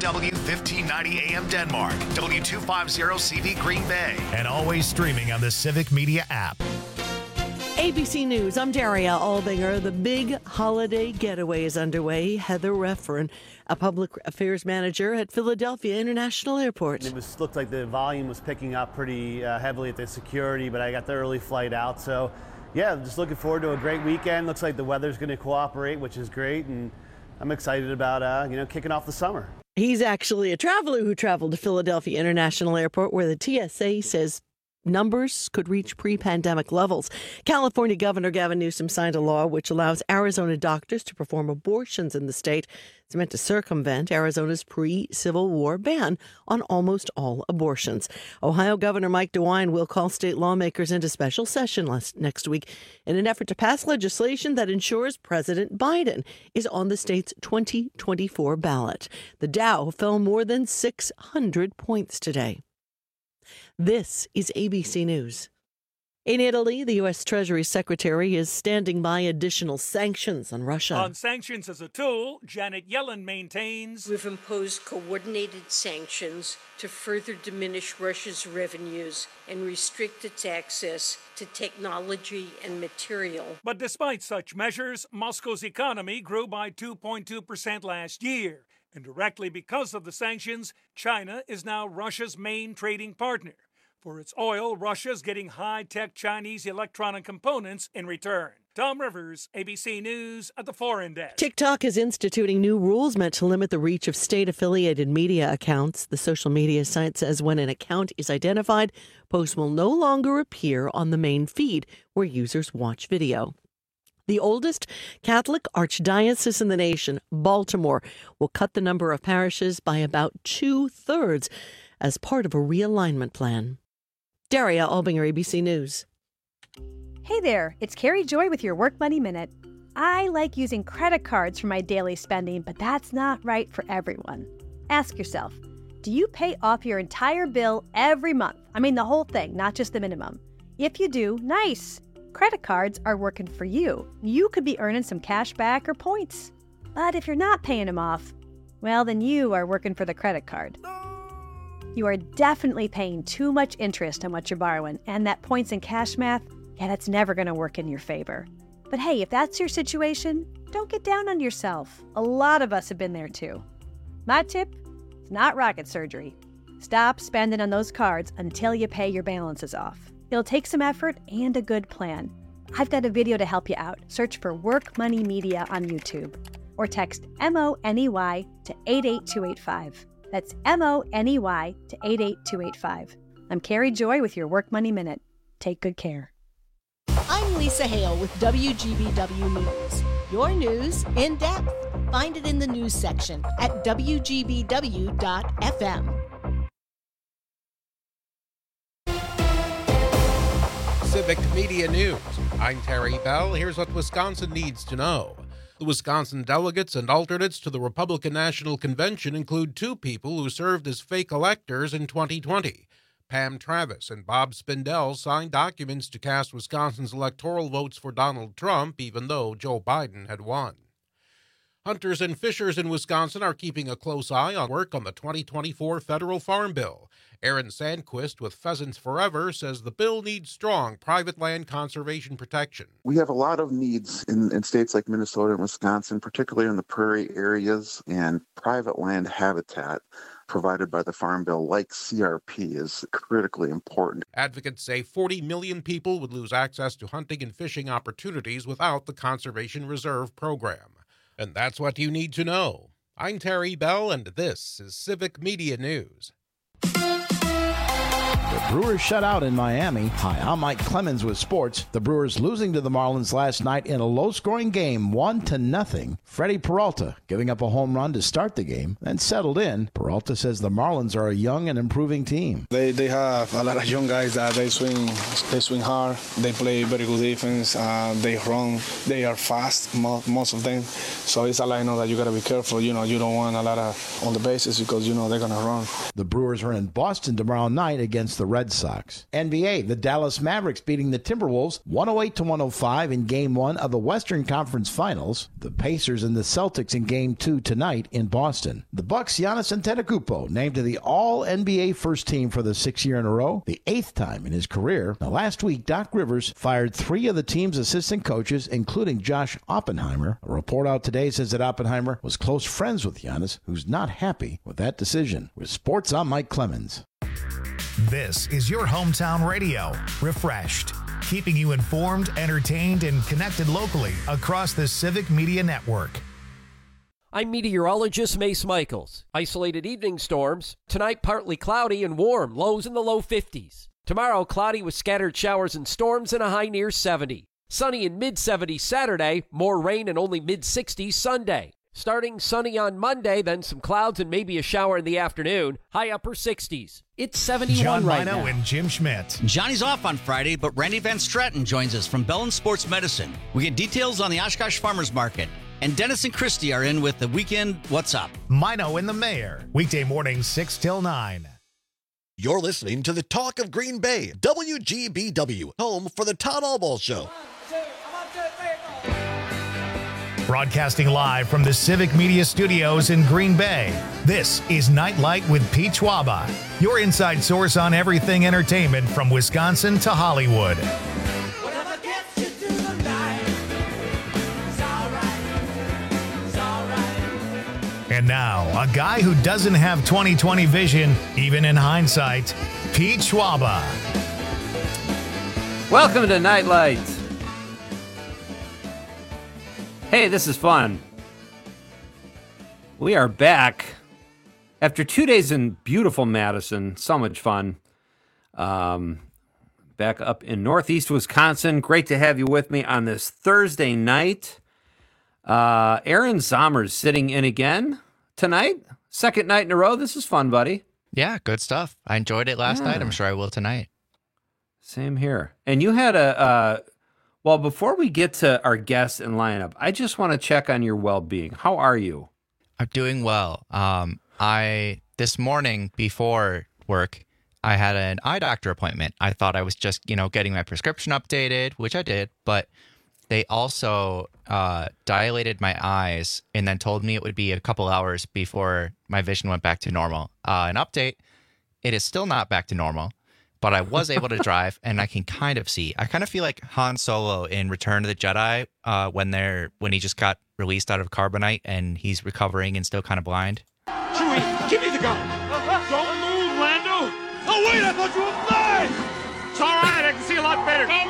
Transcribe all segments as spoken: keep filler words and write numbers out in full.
W fifteen ninety A M Denmark, W two fifty C V Green Bay, and always streaming on the Civic Media app. A B C News, I'm Daria Albinger. The big holiday getaway is underway. Heather Reffern, a public affairs manager at Philadelphia International Airport. It was looked like the volume was picking up pretty uh, heavily at the security, but I got the early flight out. So, yeah, just looking forward to a great weekend. Looks like the weather's going to cooperate, which is great, and I'm excited about uh, you know kicking off the summer. He's actually a traveler who traveled to Philadelphia International Airport, where the T S A says numbers could reach pre-pandemic levels. California Governor Gavin Newsom signed a law which allows Arizona doctors to perform abortions in the state. It's meant to circumvent Arizona's pre-Civil War ban on almost all abortions. Ohio Governor Mike DeWine will call state lawmakers into special session next week in an effort to pass legislation that ensures President Biden is on the state's twenty twenty-four ballot. The Dow fell more than six hundred points today. This is A B C News. In Italy, the U S. Treasury Secretary is standing by additional sanctions on Russia. On sanctions as a tool, Janet Yellen maintains, we've imposed coordinated sanctions to further diminish Russia's revenues and restrict its access to technology and material. But despite such measures, Moscow's economy grew by two point two percent last year. And directly because of the sanctions, China is now Russia's main trading partner. For its oil, Russia's getting high-tech Chinese electronic components in return. Tom Rivers, A B C News at the Foreign Desk. TikTok is instituting new rules meant to limit the reach of state-affiliated media accounts. The social media site says when an account is identified, posts will no longer appear on the main feed where users watch video. The oldest Catholic archdiocese in the nation, Baltimore, will cut the number of parishes by about two-thirds as part of a realignment plan. Daria Albinger, A B C News. Hey there, it's Carrie Joy with your Work Money Minute. I like using credit cards for my daily spending, but that's not right for everyone. Ask yourself, do you pay off your entire bill every month? I mean the whole thing, not just the minimum. If you do, nice. Credit cards are working for you. You could be earning some cash back or points. But if you're not paying them off, well, then you are working for the credit card. You are definitely paying too much interest on what you're borrowing, and that points and cash math, yeah, that's never going to work in your favor. But hey, if that's your situation, don't get down on yourself. A lot of us have been there too. My tip? It's not rocket surgery. Stop spending on those cards until you pay your balances off. It'll take some effort and a good plan. I've got a video to help you out. Search for Work Money Media on YouTube or text M O N E Y to eight eight two eight five. That's M O N E Y to eight eight two eight five. I'm Carrie Joy with your Work Money Minute. Take good care. I'm Lisa Hale with W G B W News. Your news in depth. Find it in the news section at W G B W dot F M. Civic Media News. I'm Terry Bell. Here's what Wisconsin needs to know. The Wisconsin delegates and alternates to the Republican National Convention include two people who served as fake electors in twenty twenty. Pam Travis and Bob Spindell signed documents to cast Wisconsin's electoral votes for Donald Trump, even though Joe Biden had won. Hunters and fishers in Wisconsin are keeping a close eye on work on the twenty twenty-four federal farm bill. Aaron Sandquist with Pheasants Forever says the bill needs strong private land conservation protection. We have a lot of needs in, in states like Minnesota and Wisconsin, particularly in the prairie areas, and private land habitat provided by the Farm Bill, like C R P, is critically important. Advocates say forty million people would lose access to hunting and fishing opportunities without the Conservation Reserve program. And that's what you need to know. I'm Terry Bell, and this is Civic Media News. The Brewers shut out in Miami. Hi, I'm Mike Clemens with sports. The Brewers losing to the Marlins last night in a low-scoring game, one to nothing. Freddie Peralta giving up a home run to start the game, then settled in. Peralta says the Marlins are a young and improving team. They they have a lot of young guys that they swing they swing hard. They play very good defense. Uh, they run. They are fast, most, most of them. So it's a lineup that you got to be careful. You know, you don't want a lot of on the bases because you know they're gonna run. The Brewers are in Boston tomorrow night against the the Red Sox. N B A, the Dallas Mavericks beating the Timberwolves one oh eight to one oh five in Game one of the Western Conference Finals. The Pacers and the Celtics in Game two tonight in Boston. The Bucks' Giannis Antetokounmpo named to the All-N B A first team for the sixth year in a row, the eighth time in his career. Now, last week, Doc Rivers fired three of the team's assistant coaches, including Josh Oppenheimer. A report out today says that Oppenheimer was close friends with Giannis, who's not happy with that decision. With sports, I'm Mike Clemens. This is your hometown radio, Refreshed, keeping you informed, entertained, and connected locally across the Civic Media Network. I'm meteorologist Mace Michaels. Isolated evening storms. Tonight, partly cloudy and warm, lows in the low fifties. Tomorrow, cloudy with scattered showers and storms and a high near seventy. Sunny in mid-seventies Saturday, more rain and only mid-sixties Sunday. Starting sunny on Monday, then some clouds and maybe a shower in the afternoon. High upper sixties. It's seventy-one John right Mino now. and Jim Schmidt. Johnny's off on Friday, but Randy Van Stratton joins us from Bellin Sports Medicine. We get details on the Oshkosh Farmers Market. And Dennis and Christie are in with the weekend What's Up. Mino and the Mayor. Weekday mornings six till nine. You're listening to the Talk of Green Bay, W G B W, home for the Todd Albaugh Show. Broadcasting live from the Civic Media Studios in Green Bay, this is Nightlight with Pete Schwaba, your inside source on everything entertainment from Wisconsin to Hollywood. And now, a guy who doesn't have twenty twenty vision, even in hindsight, Pete Schwaba. Welcome to Nightlight. Hey, this is fun. We are back after two days in beautiful Madison. So much fun. Um, back up in Northeast Wisconsin. Great to have you with me on this Thursday night. Uh, Aaron Zomer's sitting in again tonight. Second night in a row. This is fun, buddy. Yeah, good stuff. I enjoyed it last Yeah. night. I'm sure I will tonight. Same here. And you had a... Uh, Well, before we get to our guests and lineup, I just want to check on your well-being. How are you? I'm doing well. Um, I this morning before work, I had an eye doctor appointment. I thought I was just, you know, getting my prescription updated, which I did, but they also uh, dilated my eyes and then told me it would be a couple hours before my vision went back to normal. Uh, an update, it is still not back to normal. But I was able to drive, and I can kind of see. I kind of feel like Han Solo in Return of the Jedi uh, when they're when he just got released out of carbonite and he's recovering and still kind of blind. Chewie, give me the gun. Don't move, Lando. Oh wait, I thought you were flying. It's all right. I can see a lot better. Don't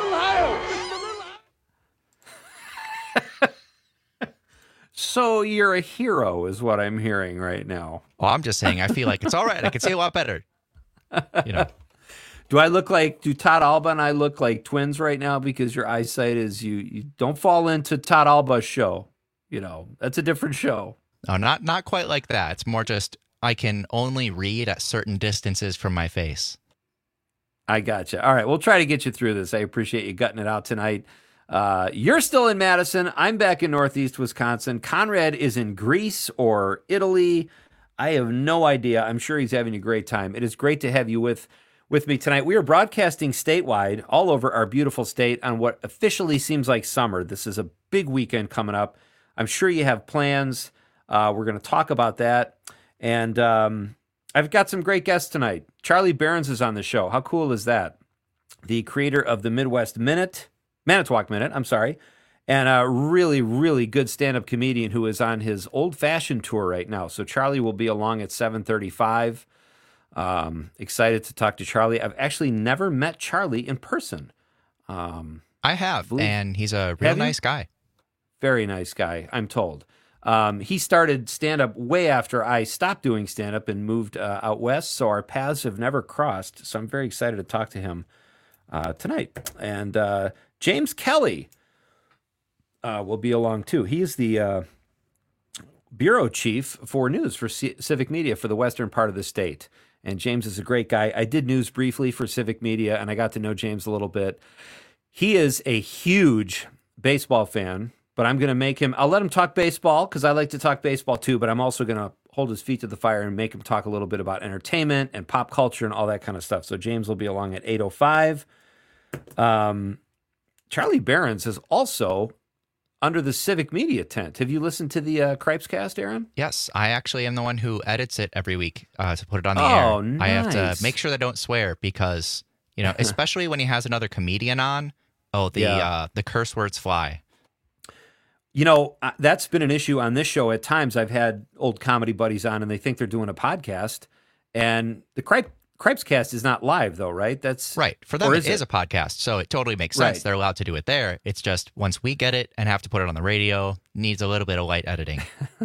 move. So you're a hero, is what I'm hearing right now. Well, I'm just saying. I feel like it's all right. I can see a lot better. You know. Do I look like, do Todd Alba and I look like twins right now because your eyesight is, you, you don't fall into Todd Alba's show. You know, that's a different show. No, not not quite like that. It's more just I can only read at certain distances from my face. I gotcha. All right, we'll try to get you through this. I appreciate you gutting it out tonight. Uh, you're still in Madison. I'm back in Northeast Wisconsin. Conrad is in Greece or Italy. I have no idea. I'm sure he's having a great time. It is great to have you with with me tonight. We are broadcasting statewide all over our beautiful state on what officially seems like summer. This is a big weekend coming up. I'm sure you have plans. Uh, we're going to talk about that. And um, I've got some great guests tonight. Charlie Berens is on the show. How cool is that? The creator of the Midwest Minute, Manitowoc Minute, I'm sorry, and a really, really good stand-up comedian who is on his old-fashioned tour right now. So Charlie will be along at seven thirty-five. Um, excited to talk to Charlie. I've actually never met Charlie in person. Um, I have, and he's a real nice guy. Very nice guy, I'm told. Um, he started stand-up way after I stopped doing stand-up and moved uh, out west, so our paths have never crossed. So I'm very excited to talk to him uh, tonight. And uh, James Kelly uh, will be along too. He's the uh, bureau chief for news for C- Civic Media for the western part of the state. And James is a great guy. I did news briefly for Civic Media, and I got to know James a little bit. He is a huge baseball fan, but I'm going to make him, I'll let him talk baseball because I like to talk baseball too, but I'm also going to hold his feet to the fire and make him talk a little bit about entertainment and pop culture and all that kind of stuff. So James will be along at eight oh five. Um, Charlie Behrens is also under the Civic Media tent. Have you listened to the uh, Cripescast, Aaron? Yes, I actually am the one who edits it every week uh, to put it on the oh, air. Nice. I have to make sure they don't swear because, you know, especially when he has another comedian on, oh, the Yeah. uh, the curse words fly. You know, uh, that's been an issue on this show. At times I've had old comedy buddies on and they think they're doing a podcast. And the Cripe, Cripescast is not live, though, right? That's Right. For them, or it is a podcast, so it totally makes sense. Right. They're allowed to do it there. It's just once we get it and have to put it on the radio, needs a little bit of light editing.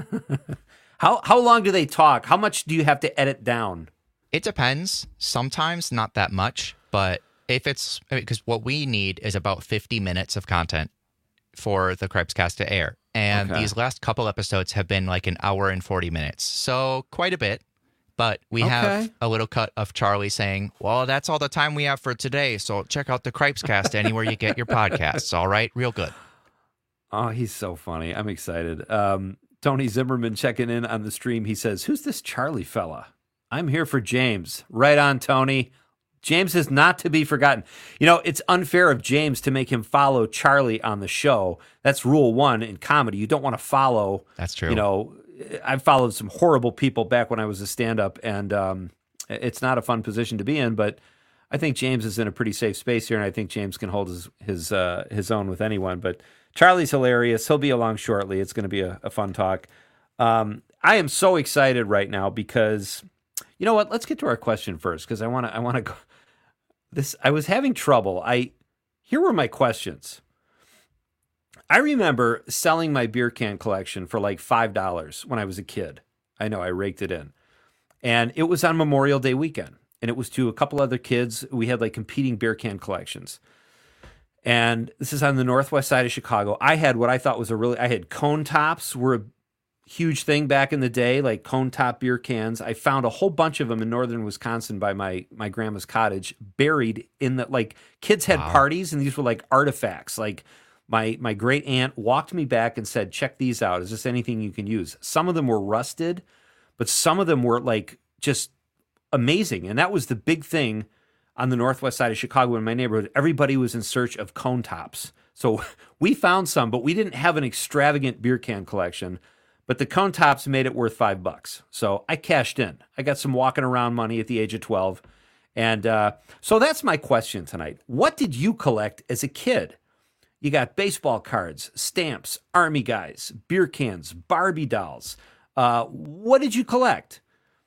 How how long do they talk? How much do you have to edit down? It depends. Sometimes not that much, but if it's because what we need is about fifty minutes of content for the Cripescast to air. And Okay. these last couple episodes have been like an hour and forty minutes. So quite a bit. But we Okay. have a little cut of Charlie saying, well, that's all the time we have for today. So check out the Cripescast anywhere you get your podcasts. All right. Real good. Oh, he's so funny. I'm excited. Um, Tony Zimmerman checking in on the stream. He says, who's this Charlie fella? I'm here for James. Right on, Tony. James is not to be forgotten. You know, it's unfair of James to make him follow Charlie on the show. That's rule one in comedy. You don't want to follow. That's true. You know, I've followed some horrible people back when I was a stand-up, and um, it's not a fun position to be in, but I think James is in a pretty safe space here, and I think James can hold his his, uh, his own with anyone. But Charlie's hilarious. He'll be along shortly. It's going to be a, a fun talk. Um, I am so excited right now because, you know what? Let's get to our question first because I want to I want to go. This I was having trouble. I here were my questions. I remember selling my beer can collection for like five dollars when I was a kid. I know, I raked it in. And it was on Memorial Day weekend. And it was to a couple other kids. We had like competing beer can collections. And this is on the northwest side of Chicago. I had what I thought was a really, I had cone tops were a huge thing back in the day, like cone top beer cans. I found a whole bunch of them in northern Wisconsin by my, my grandma's cottage, buried in the, like kids had Wow. parties and these were like artifacts. Like my, my great aunt walked me back and said, check these out. Is this anything you can use? Some of them were rusted, but some of them were like just amazing. And that was the big thing on the northwest side of Chicago in my neighborhood. Everybody was in search of cone tops. So we found some, but we didn't have an extravagant beer can collection. But the cone tops made it worth five bucks. So I cashed in. I got some walking around money at the age of twelve. And uh, so that's my question tonight. What did you collect as a kid? You got baseball cards, stamps, army guys, beer cans, Barbie dolls. Uh, what did you collect?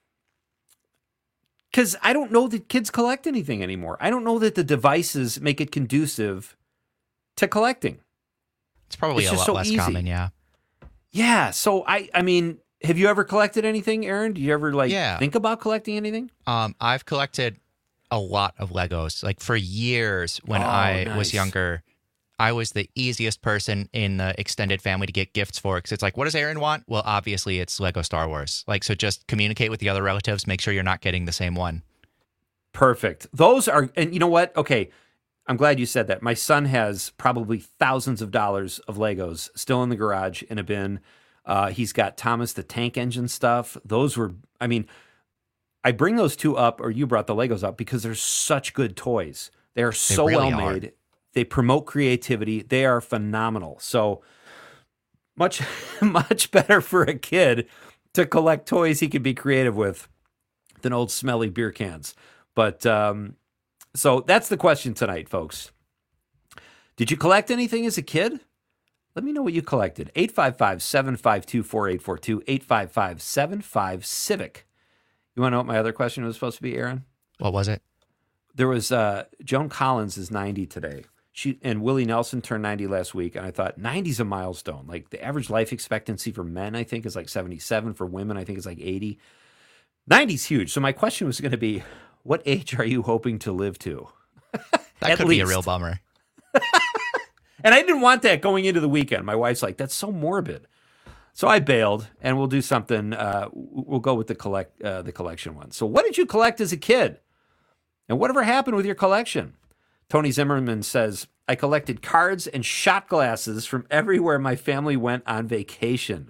Because I don't know that kids collect anything anymore. I don't know that the devices make it conducive to collecting. It's probably It's a just lot so less easy. common, yeah. Yeah. So I, I mean, have you ever collected anything, Aaron? Do you ever like Yeah. think about collecting anything? Um, I've collected a lot of Legos. Like for years when Oh, I nice. was younger, I was the easiest person in the extended family to get gifts for because it's like, what does Aaron want? Well, obviously it's Lego Star Wars. Like, so just communicate with the other relatives, make sure you're not getting the same one. Perfect. Those are, and you know what? Okay. I'm glad you said that. My son has probably thousands of dollars of Legos still in the garage in a bin. Uh, he's got Thomas the Tank Engine stuff. Those were, I mean, I bring those two up, or you brought the Legos up, because they're such good toys. They are so really well are. made. They promote creativity. They are phenomenal. So much, much better for a kid to collect toys he can be creative with than old smelly beer cans. But, um, so that's the question tonight, folks. Did you collect anything as a kid? Let me know what you collected. eight five five, seven five two, four eight four two, eight five five, seven five, CIVIC. You want to know what my other question was supposed to be, Aaron? What was it? There was, uh, Joan Collins is ninety today. She and Willie Nelson turned ninety last week, and I thought ninety's a milestone. Like the average life expectancy for men, I think, is like seventy-seven. For women, I think it's like eighty. ninety's huge. So my question was going to be, what age are you hoping to live to? That At could be a least. real bummer. And I didn't want that going into the weekend. My wife's like, that's so morbid. So I bailed, and we'll do something. Uh, we'll go with the collect uh, the collection one. So what did you collect as a kid? And whatever happened with your collection? Tony Zimmerman says, I collected cards and shot glasses from everywhere my family went on vacation.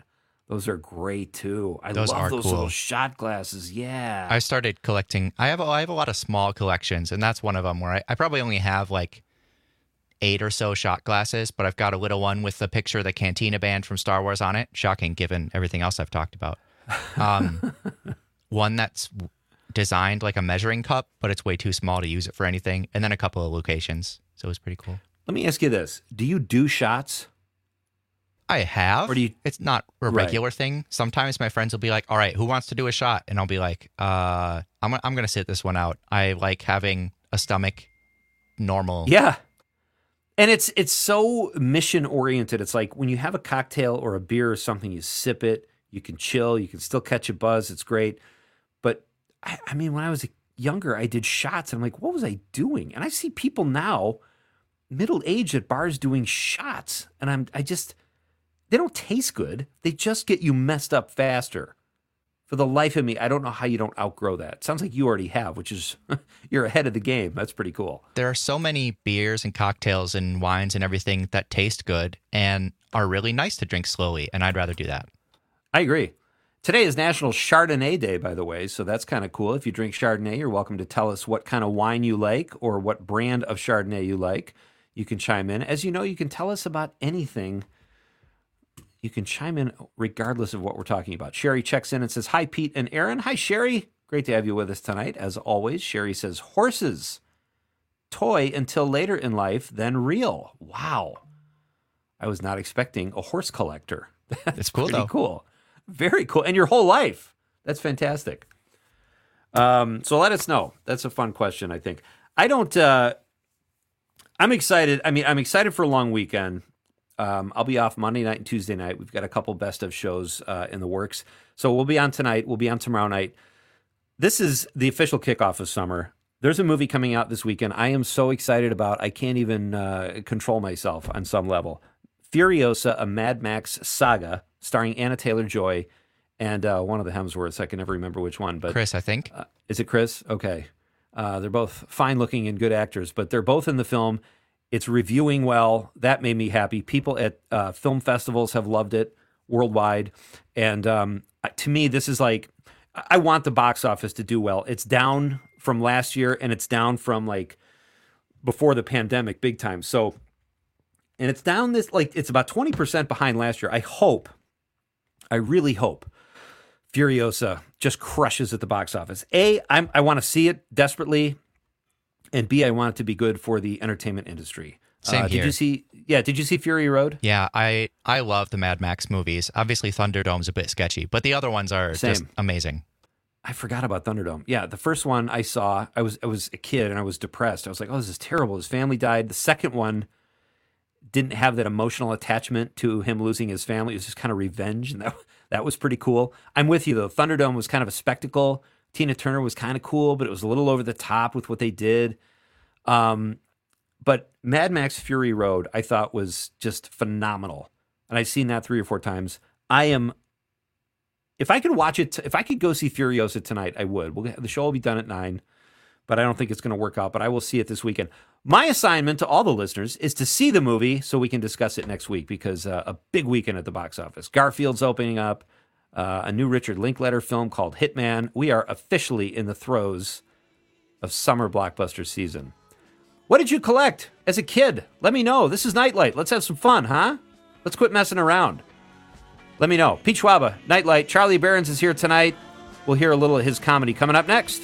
Those are great too. I Those love are those cool. little shot glasses. Yeah. I started collecting. I have a, I have a lot of small collections, and that's one of them where I, I probably only have like eight or so shot glasses, but I've got a little one with the picture of the Cantina band from Star Wars on it. Shocking, given everything else I've talked about. Um, one that's designed like a measuring cup, but it's way too small to use it for anything, and then a couple of locations. So it was pretty cool. Let me ask you this: do you do shots? I have. Or do you, it's not a regular right. thing. Sometimes my friends will be like, all right, who wants to do a shot? And I'll be like, uh, I'm, I'm going to sit this one out. I like having a stomach normal. Yeah. And it's it's so mission oriented. It's like when you have a cocktail or a beer or something, you sip it, you can chill, you can still catch a buzz. It's great. But I, I mean, when I was younger, I did shots. And I'm like, what was I doing? And I see people now, middle aged at bars doing shots. And I'm I just... They don't taste good. They just get you messed up faster. For the life of me, I don't know how you don't outgrow that. Sounds like you already have, which is you're ahead of the game. That's pretty cool. There are so many beers and cocktails and wines and everything that taste good and are really nice to drink slowly, and I'd rather do that. I agree. Today is National Chardonnay Day, by the way, so that's kind of cool. If you drink Chardonnay, you're welcome to tell us what kind of wine you like or what brand of Chardonnay you like. You can chime in. As you know, you can tell us about anything. You can chime in regardless of what we're talking about. Sherry checks in and says, hi, Pete and Aaron. Hi, Sherry. Great to have you with us tonight. As always, Sherry says, horses. Toy until later in life, then real. Wow. I was not expecting a horse collector. That's it's cool, pretty though. cool. Very cool. And your whole life. That's fantastic. Um, so let us know. That's a fun question, I think. I don't, uh, I'm excited. I mean, I'm excited for a long weekend. Um, I'll be off Monday night and Tuesday night. We've got a couple best of shows uh, in the works. So we'll be on tonight. We'll be on tomorrow night. This is the official kickoff of summer. There's a movie coming out this weekend I am so excited about. I can't even uh, control myself on some level. Furiosa, a Mad Max saga, starring Anna Taylor-Joy and uh, one of the Hemsworths. I can never remember which one. But Chris, I think. Uh, is it Chris? Okay. Uh, they're both fine-looking and good actors, but they're both in the film. It's reviewing well. That made me happy. People at uh, film festivals have loved it worldwide. And um, to me, this is like, I want the box office to do well. It's down from last year, and it's down from like before the pandemic big time. So, and it's down this, like, it's about twenty percent behind last year. I hope, I really hope Furiosa just crushes at the box office. A, I'm, I want to see it desperately. And B, I want it to be good for the entertainment industry. Same uh, here. Did you see? Yeah, did you see Fury Road? Yeah, I I love the Mad Max movies. Obviously, Thunderdome's a bit sketchy, but the other ones are Same. just amazing. I forgot about Thunderdome. Yeah, the first one I saw, I was I was a kid and I was depressed. I was like, oh, this is terrible. His family died. The second one didn't have that emotional attachment to him losing his family. It was just kind of revenge, and that that was pretty cool. I'm with you though. Thunderdome was kind of a spectacle. Tina Turner was kind of cool, but it was a little over the top with what they did. Um, but Mad Max Fury Road, I thought was just phenomenal. And I've seen that three or four times. I am, if I could watch it, if I could go see Furiosa tonight, I would. We'll, the show will be done at nine, but I don't think it's going to work out, but I will see it this weekend. My assignment to all the listeners is to see the movie so we can discuss it next week, because uh, a big weekend at the box office. Garfield's opening up, uh, a new Richard Linklater film called Hitman. We are officially in the throes of summer blockbuster season. What did you collect as a kid? Let me know. This is Nightlight. Let's have some fun, huh? Let's quit messing around. Let me know. Pete Schwaba, Nightlight. Charlie Behrens is here tonight. We'll hear a little of his comedy coming up next.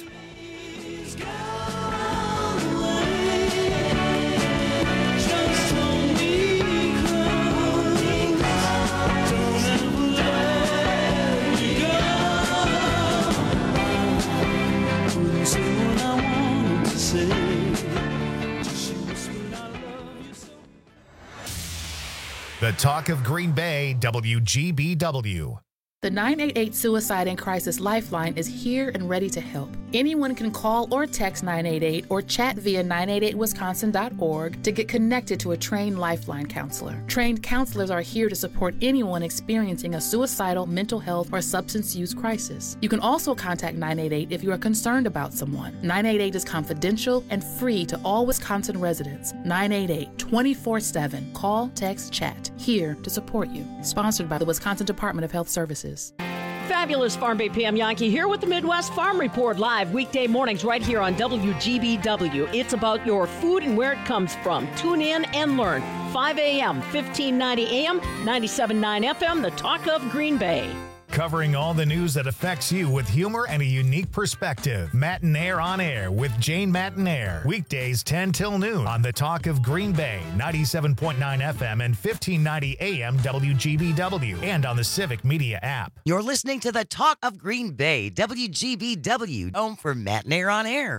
The Talk of Green Bay, W G B W. The nine eight eight Suicide and Crisis Lifeline is here and ready to help. Anyone can call or text nine eight eight or chat via nine eight eight wisconsin dot org to get connected to a trained Lifeline counselor. Trained counselors are here to support anyone experiencing a suicidal, mental health, or substance use crisis. You can also contact nine eight eight if you are concerned about someone. nine eight eight is confidential and free to all Wisconsin residents. nine eight eight, twenty-four seven. Call, text, chat. Here to support you. Sponsored by the Wisconsin Department of Health Services. Fabulous Farm Bay Pam Yankee here with the Midwest Farm Report live weekday mornings right here on W G B W. It's about your food and where it comes from. Tune in and learn. five a.m., fifteen ninety A M, ninety-seven point nine F M, the talk of Green Bay. Covering all the news that affects you with humor and a unique perspective. Matinaire on Air with Jane Matinaire. Weekdays ten till noon on the Talk of Green Bay, ninety-seven point nine F M and fifteen ninety A M W G B W, and on the Civic Media app. You're listening to the Talk of Green Bay, W G B W, home for Matinaire on Air.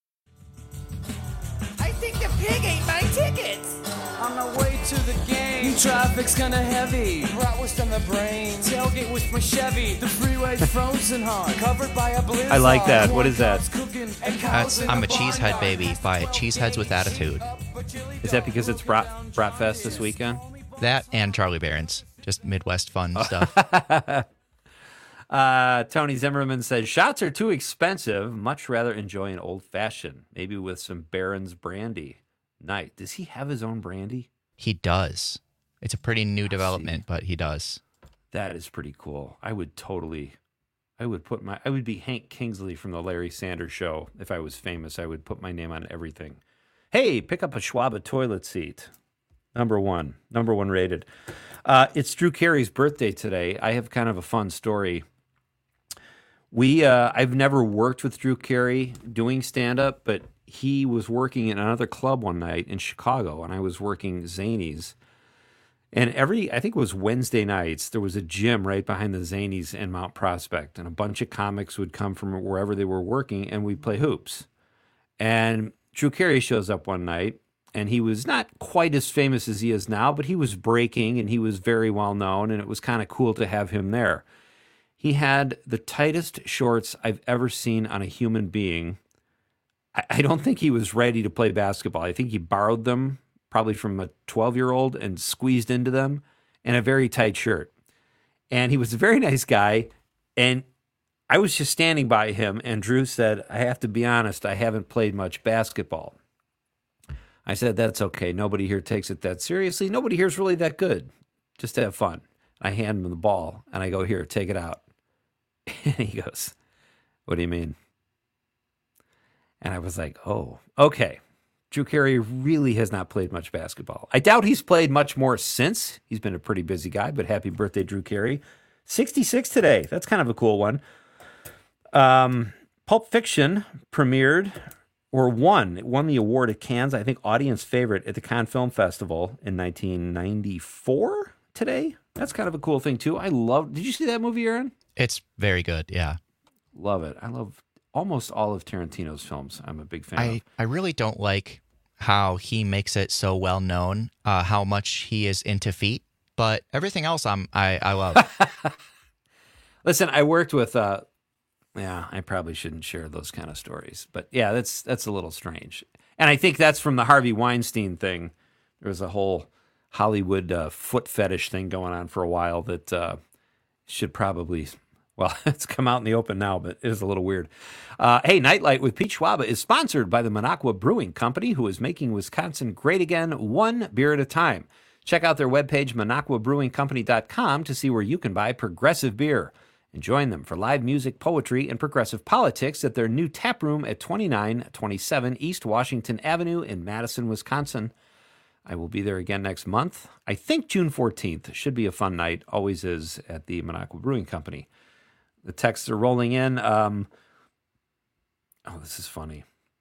I think the pig ate my tickets. On the way to the game, traffic's kinda heavy. Bratwurst on the brain, tailgate with my Chevy. The freeway's frozen hard, covered by a blizzard. I like that. What is that? That's I'm a Cheesehead Baby by Cheeseheads with Attitude. Is that because it's Brat, Bratfest this weekend? That and Charlie Barron's. Just Midwest fun stuff. uh, Tony Zimmerman says, shots are too expensive. Much rather enjoy an old-fashioned, maybe with some Barron's brandy. Night. Does he have his own brandy? He does. It's a pretty new development, but he does. That is pretty cool. I would totally, I would put my, I would be Hank Kingsley from the Larry Sanders Show. If I was famous, I would put my name on everything. Hey, pick up a Schwab toilet seat. Number one. Number one rated. Uh, it's Drew Carey's birthday today. I have kind of a fun story. We, uh, I've never worked with Drew Carey doing stand-up, but he was working in another club one night in Chicago, and I was working Zanies. And every, I think it was Wednesday nights, there was a gym right behind the Zanies in Mount Prospect, and a bunch of comics would come from wherever they were working, and we'd play hoops. And Drew Carey shows up one night, and he was not quite as famous as he is now, but he was breaking, and he was very well known, and it was kind of cool to have him there. He had the tightest shorts I've ever seen on a human being. I don't think he was ready to play basketball. I think he borrowed them probably from a twelve-year-old and squeezed into them, and a very tight shirt. And he was a very nice guy, and I was just standing by him, and Drew said, I have to be honest, I haven't played much basketball. I said, that's okay. Nobody here takes it that seriously. Nobody here is really that good. Just to have fun. I hand him the ball, and I go, here, take it out. And he goes, what do you mean? And I was like, oh, okay. Drew Carey really has not played much basketball. I doubt he's played much more since. He's been a pretty busy guy, but happy birthday, Drew Carey. sixty-six today. That's kind of a cool one. Um, Pulp Fiction premiered, or won. It won the award at Cannes, I think audience favorite at the Cannes Film Festival in nineteen ninety-four today. That's kind of a cool thing, too. I love, did you see that movie, Aaron? It's very good, yeah. Love it. I love almost all of Tarantino's films. I'm a big fan I, of. I really don't like how he makes it so well known, uh, how much he is into feet, but everything else I'm, I, I love. Listen, I worked with, uh, yeah, I probably shouldn't share those kind of stories, but yeah, that's that's a little strange. And I think that's from the Harvey Weinstein thing. There was a whole Hollywood uh, foot fetish thing going on for a while that uh, should probably... Well, it's come out in the open now, but it is a little weird. Uh, hey, Nightlight with Pete Schwaba is sponsored by the Minocqua Brewing Company, who is making Wisconsin great again, one beer at a time. Check out their webpage, minocqua brewing company dot com, to see where you can buy progressive beer. And join them for live music, poetry, and progressive politics at their new tap room at twenty-nine twenty-seven East Washington Avenue in Madison, Wisconsin. I will be there again next month. I think June fourteenth. Should be a fun night. Always is at the Minocqua Brewing Company. The texts are rolling in. Um, oh, this is funny.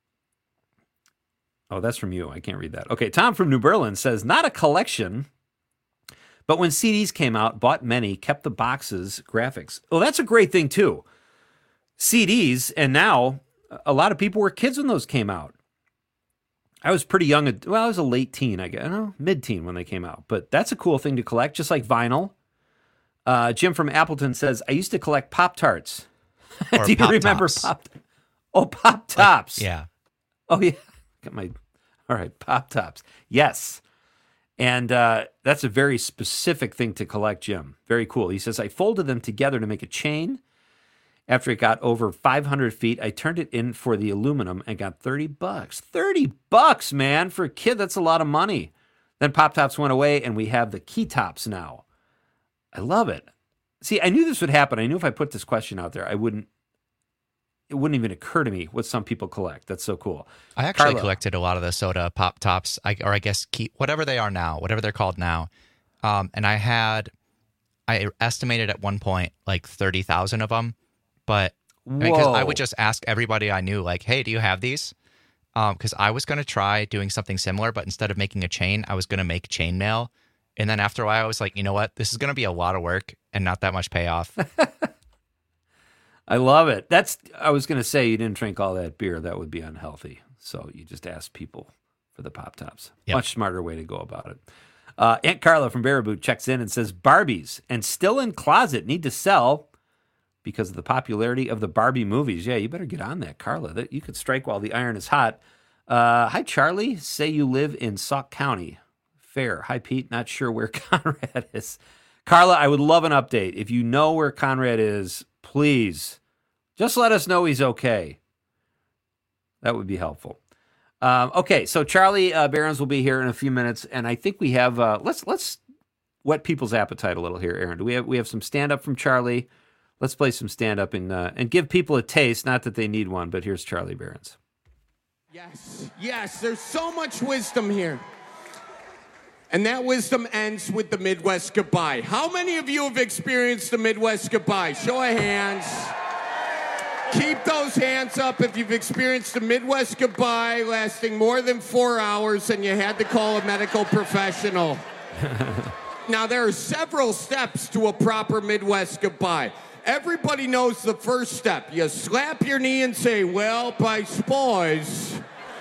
Oh, that's from you. I can't read that. Okay, Tom from New Berlin says, not a collection, but when C Ds came out, bought many, kept the boxes, graphics. Oh, that's a great thing, too. C Ds, and now a lot of people were kids when those came out. I was pretty young. Well, I was a late teen, I guess. I don't know, mid-teen when they came out. But that's a cool thing to collect, just like vinyl. Uh, Jim from Appleton says, I used to collect Pop-Tarts. Or Do you Pop remember Tops. Pop? Oh, Pop-Tops. Like, yeah. Oh, yeah. Got my, all right, Pop-Tops. Yes. And uh, that's a very specific thing to collect, Jim. Very cool. He says, I folded them together to make a chain. After it got over five hundred feet, I turned it in for the aluminum and got thirty bucks. thirty bucks, man. For a kid, that's a lot of money. Then Pop-Tops went away, and we have the Key Tops now. I love it. See, I knew this would happen. I knew if I put this question out there, I wouldn't, it wouldn't even occur to me what some people collect. That's so cool. I actually Carlo. collected a lot of the soda Pop Tops, I, or I guess key, whatever they are now, whatever they're called now. Um, and I had, I estimated at one point like thirty thousand of them. But because I, mean, I would just ask everybody I knew, like, hey, do you have these? Because um, I was going to try doing something similar, but instead of making a chain, I was going to make chainmail. And then after a while, I was like, you know what? This is going to be a lot of work and not that much payoff. I love it. That's. I was going to say you didn't drink all that beer. That would be unhealthy. So you just asked people for the Pop-Tops. Yep. Much smarter way to go about it. Uh, Aunt Carla from Baraboo checks in and says, Barbies and still in closet need to sell because of the popularity of the Barbie movies. Yeah, you better get on that, Carla. That you could strike while the iron is hot. Uh, hi, Charlie. Say you live in Sauk County. Fair. Hi, Pete. Not sure where Conrad is. Carla, I would love an update. If you know where Conrad is, please just let us know he's okay. That would be helpful. Um, okay, so Charlie uh, Barons will be here in a few minutes, and I think we have uh, let's let's whet people's appetite a little here, Aaron. Do we have we have some stand up from Charlie? Let's play some stand up and uh, and give people a taste. Not that they need one, but here's Charlie Barons. Yes, yes. There's so much wisdom here. And that wisdom ends with the Midwest goodbye. How many of you have experienced the Midwest goodbye? Show of hands. Keep those hands up if you've experienced the Midwest goodbye lasting more than four hours and you had to call a medical professional. Now, there are several steps to a proper Midwest goodbye. Everybody knows the first step. You slap your knee and say, well, I suppose.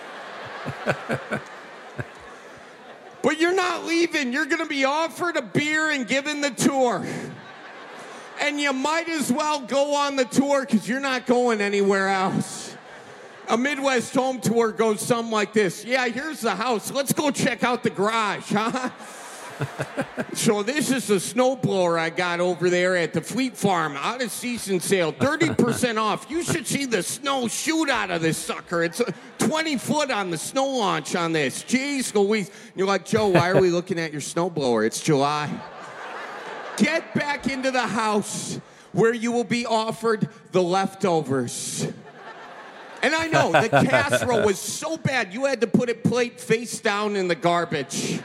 But you're not leaving. You're going to be offered a beer and given the tour. And you might as well go on the tour because you're not going anywhere else. A Midwest home tour goes something like this. Yeah, here's the house. Let's go check out the garage, huh? So this is the snowblower I got over there at the Fleet Farm, out of season sale, thirty percent off. You should see the snow shoot out of this sucker. It's twenty foot on the snow launch on this. Jeez Louise. You're like, Joe, why are we looking at your snowblower? It's July. Get back into the house where you will be offered the leftovers. And I know, the casserole was so bad, you had to put it plate face down in the garbage.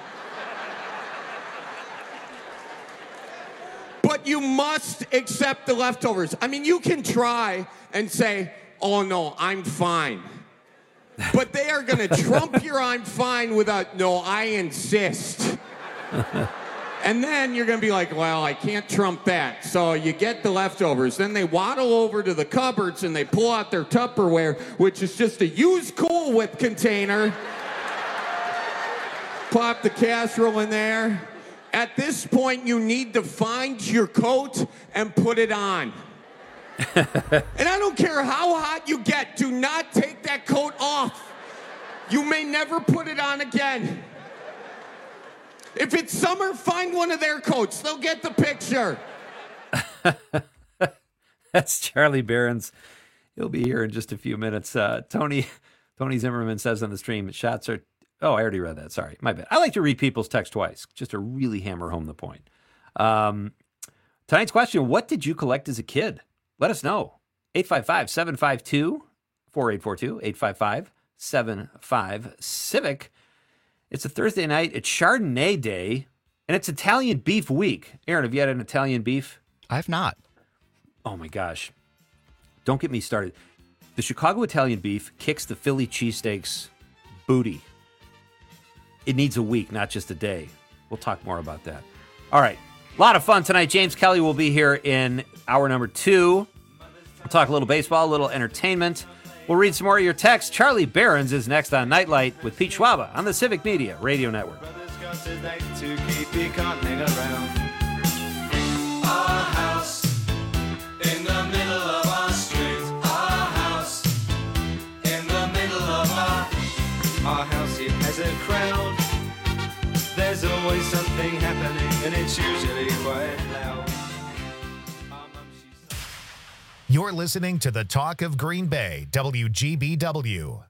But you must accept the leftovers. I mean, you can try and say, oh, no, I'm fine. But they are going to trump your I'm fine with a, no, I insist. And then you're going to be like, well, I can't trump that. So you get the leftovers. Then they waddle over to the cupboards and they pull out their Tupperware, which is just a used Cool Whip container. Pop the casserole in there. At this point, you need to find your coat and put it on. And I don't care how hot you get, do not take that coat off. You may never put it on again. If it's summer, find one of their coats. They'll get the picture. That's Charlie Barons. He'll be here in just a few minutes. Uh, Tony Tony Zimmerman says on the stream, shots are... Oh, I already read that. Sorry. My bad. I like to read people's text twice, just to really hammer home the point. Um, tonight's question, what did you collect as a kid? Let us know. eight five five, seven five two, four eight four two, eight five five, seven five, Civic. It's a Thursday night. It's Chardonnay Day, and it's Italian Beef Week. Aaron, have you had an Italian beef? I've not. Oh, my gosh. Don't get me started. The Chicago Italian Beef kicks the Philly cheesesteaks booty. It needs a week, not just a day. We'll talk more about that. All right. A lot of fun tonight. James Kelly will be here in hour number two. We'll talk a little baseball, a little entertainment. We'll read some more of your texts. Charlie Barons is next on Nightlight with Pete Schwaba on the Civic Media Radio Network. To keep you coming around. always something happening, and it's usually quite loud. You're listening to the Talk of Green Bay, W G B W.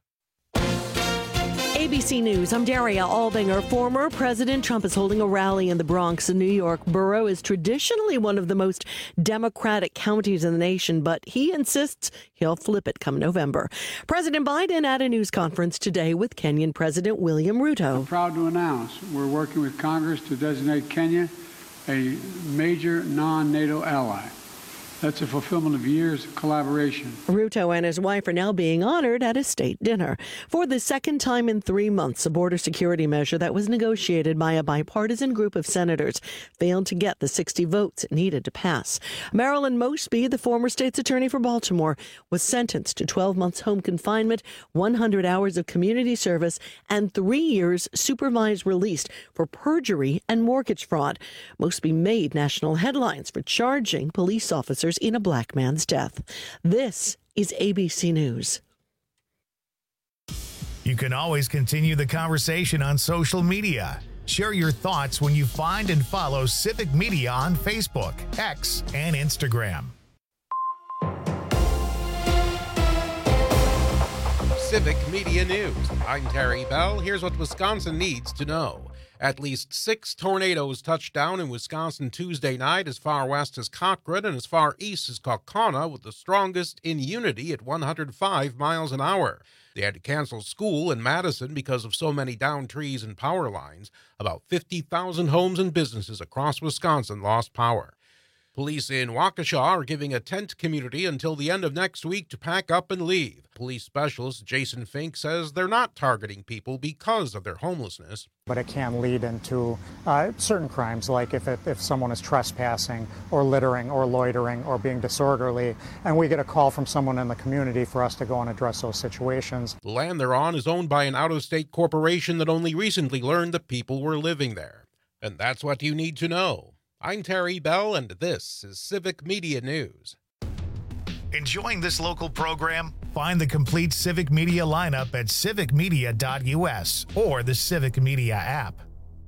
A B C News, I'm Daria Albinger. Former President Trump is holding a rally in the Bronx. The New York borough is traditionally one of the most Democratic counties in the nation, but he insists he'll flip it come November. President Biden at a news conference today with Kenyan President William Ruto. I'm proud to announce we're working with Congress to designate Kenya a major non-NATO ally. That's a fulfillment of years of collaboration. Ruto and his wife are now being honored at a state dinner. For the second time in three months, a border security measure that was negotiated by a bipartisan group of senators failed to get the sixty votes it needed to pass. Marilyn Mosby, the former state's attorney for Baltimore, was sentenced to twelve months home confinement, one hundred hours of community service, and three years supervised release for perjury and mortgage fraud. Mosby made national headlines for charging police officers in a black man's death. This is A B C News. You can always continue the conversation on social media. Share your thoughts when you find and follow Civic Media on Facebook, X, and Instagram. Civic Media News. I'm Terry Bell. Here's what Wisconsin needs to know. At least six tornadoes touched down in Wisconsin Tuesday night, as far west as Cochrane and as far east as Kaukauna, with the strongest in unity at one hundred five miles an hour. They had to cancel school in Madison because of so many downed trees and power lines. About fifty thousand homes and businesses across Wisconsin lost power. Police in Waukesha are giving a tent community until the end of next week to pack up and leave. Police specialist Jason Fink says they're not targeting people because of their homelessness. But it can lead into uh, certain crimes, like if, it, if someone is trespassing or littering or loitering or being disorderly, and we get a call from someone in the community for us to go and address those situations. The land they're on is owned by an out-of-state corporation that only recently learned that people were living there. And that's what you need to know. I'm Terry Bell, and this is Civic Media News. Enjoying this local program? Find the complete Civic Media lineup at civic media dot u s or the Civic Media app.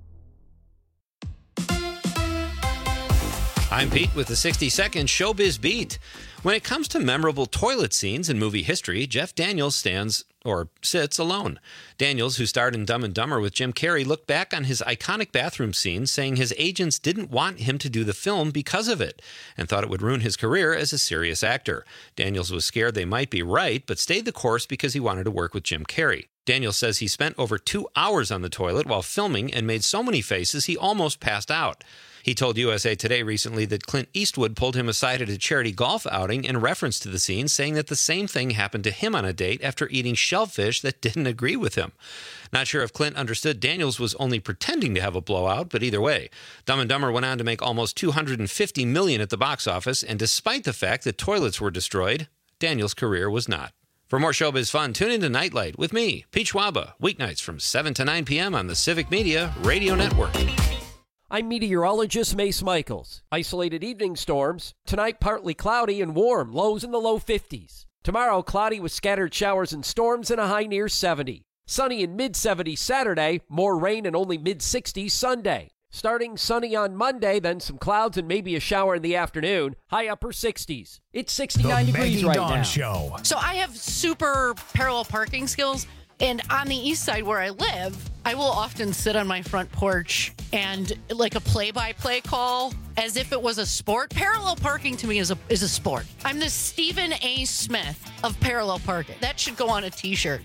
I'm Pete with the sixty second Showbiz Beat. When it comes to memorable toilet scenes in movie history, Jeff Daniels stands, or sits, alone. Daniels, who starred in Dumb and Dumber with Jim Carrey, looked back on his iconic bathroom scene, saying his agents didn't want him to do the film because of it, and thought it would ruin his career as a serious actor. Daniels was scared they might be right, but stayed the course because he wanted to work with Jim Carrey. Daniels says he spent over two hours on the toilet while filming and made so many faces he almost passed out. He told U S A Today recently that Clint Eastwood pulled him aside at a charity golf outing in reference to the scene, saying that the same thing happened to him on a date after eating shellfish that didn't agree with him. Not sure if Clint understood Daniels was only pretending to have a blowout, but either way, Dumb and Dumber went on to make almost two hundred fifty million dollars at the box office, and despite the fact that toilets were destroyed, Daniels' career was not. For more showbiz fun, tune into Nightlight with me, Pete Schwaba, weeknights from seven to nine p.m. on the Civic Media Radio Network. I'm meteorologist Mace Michaels. Isolated evening storms. Tonight, partly cloudy and warm, lows in the low fifties. Tomorrow, cloudy with scattered showers and storms and a high near seventy. Sunny in mid seventies Saturday, more rain and only mid sixties Sunday. Starting sunny on Monday, then some clouds and maybe a shower in the afternoon. High upper sixties. It's sixty-nine the degrees Maggie right Dawn now. Show. So I have super parallel parking skills. And on the east side where I live, I will often sit on my front porch and like a play-by-play call as if it was a sport. Parallel parking to me is a is a sport. I'm the Stephen A. Smith of parallel parking. That should go on a t-shirt.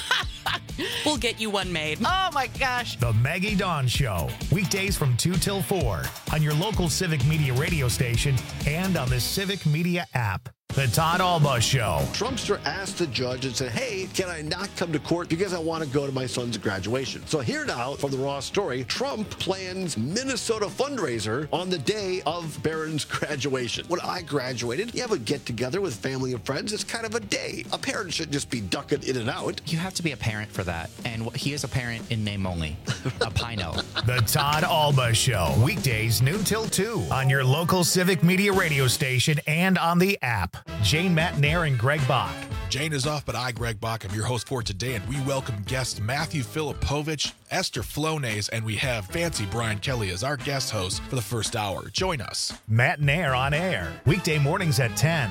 We'll get you one made. Oh my gosh. The Maggie Dawn Show. Weekdays from two till four on your local Civic Media radio station and on the Civic Media app. The Todd Alba Show. Trumpster asked the judge and said, hey, can I not come to court because I want to go to my son's graduation? So here now from the Raw story, Trump plans Minnesota fundraiser on the day of Barron's graduation. When I graduated, you have a get-together with family and friends. It's kind of a day. A parent should just be ducking in and out. You have to be a parent for that. And he is a parent in name only. A Pino. The Todd Alba Show. Weekdays noon till two on your local Civic Media radio station and on the app. Jane Matnair and Greg Bach. Jane is off, but I, Greg Bach, am your host for today, and we welcome guests Matthew Filipovich, Esther Flonase, and we have Fancy Brian Kelly as our guest host for the first hour. Join us. Matt Nair on air, weekday mornings at ten.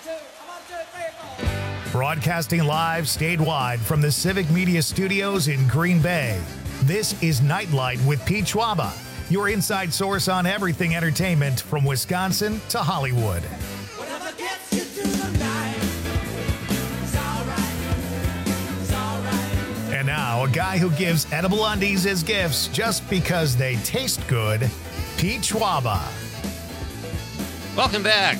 Broadcasting live statewide from the Civic Media Studios in Green Bay. This is Nightlight with Pete Schwaba, your inside source on everything entertainment from Wisconsin to Hollywood. And now, a guy who gives edible undies as gifts just because they taste good, Pete Schwaba. Welcome back.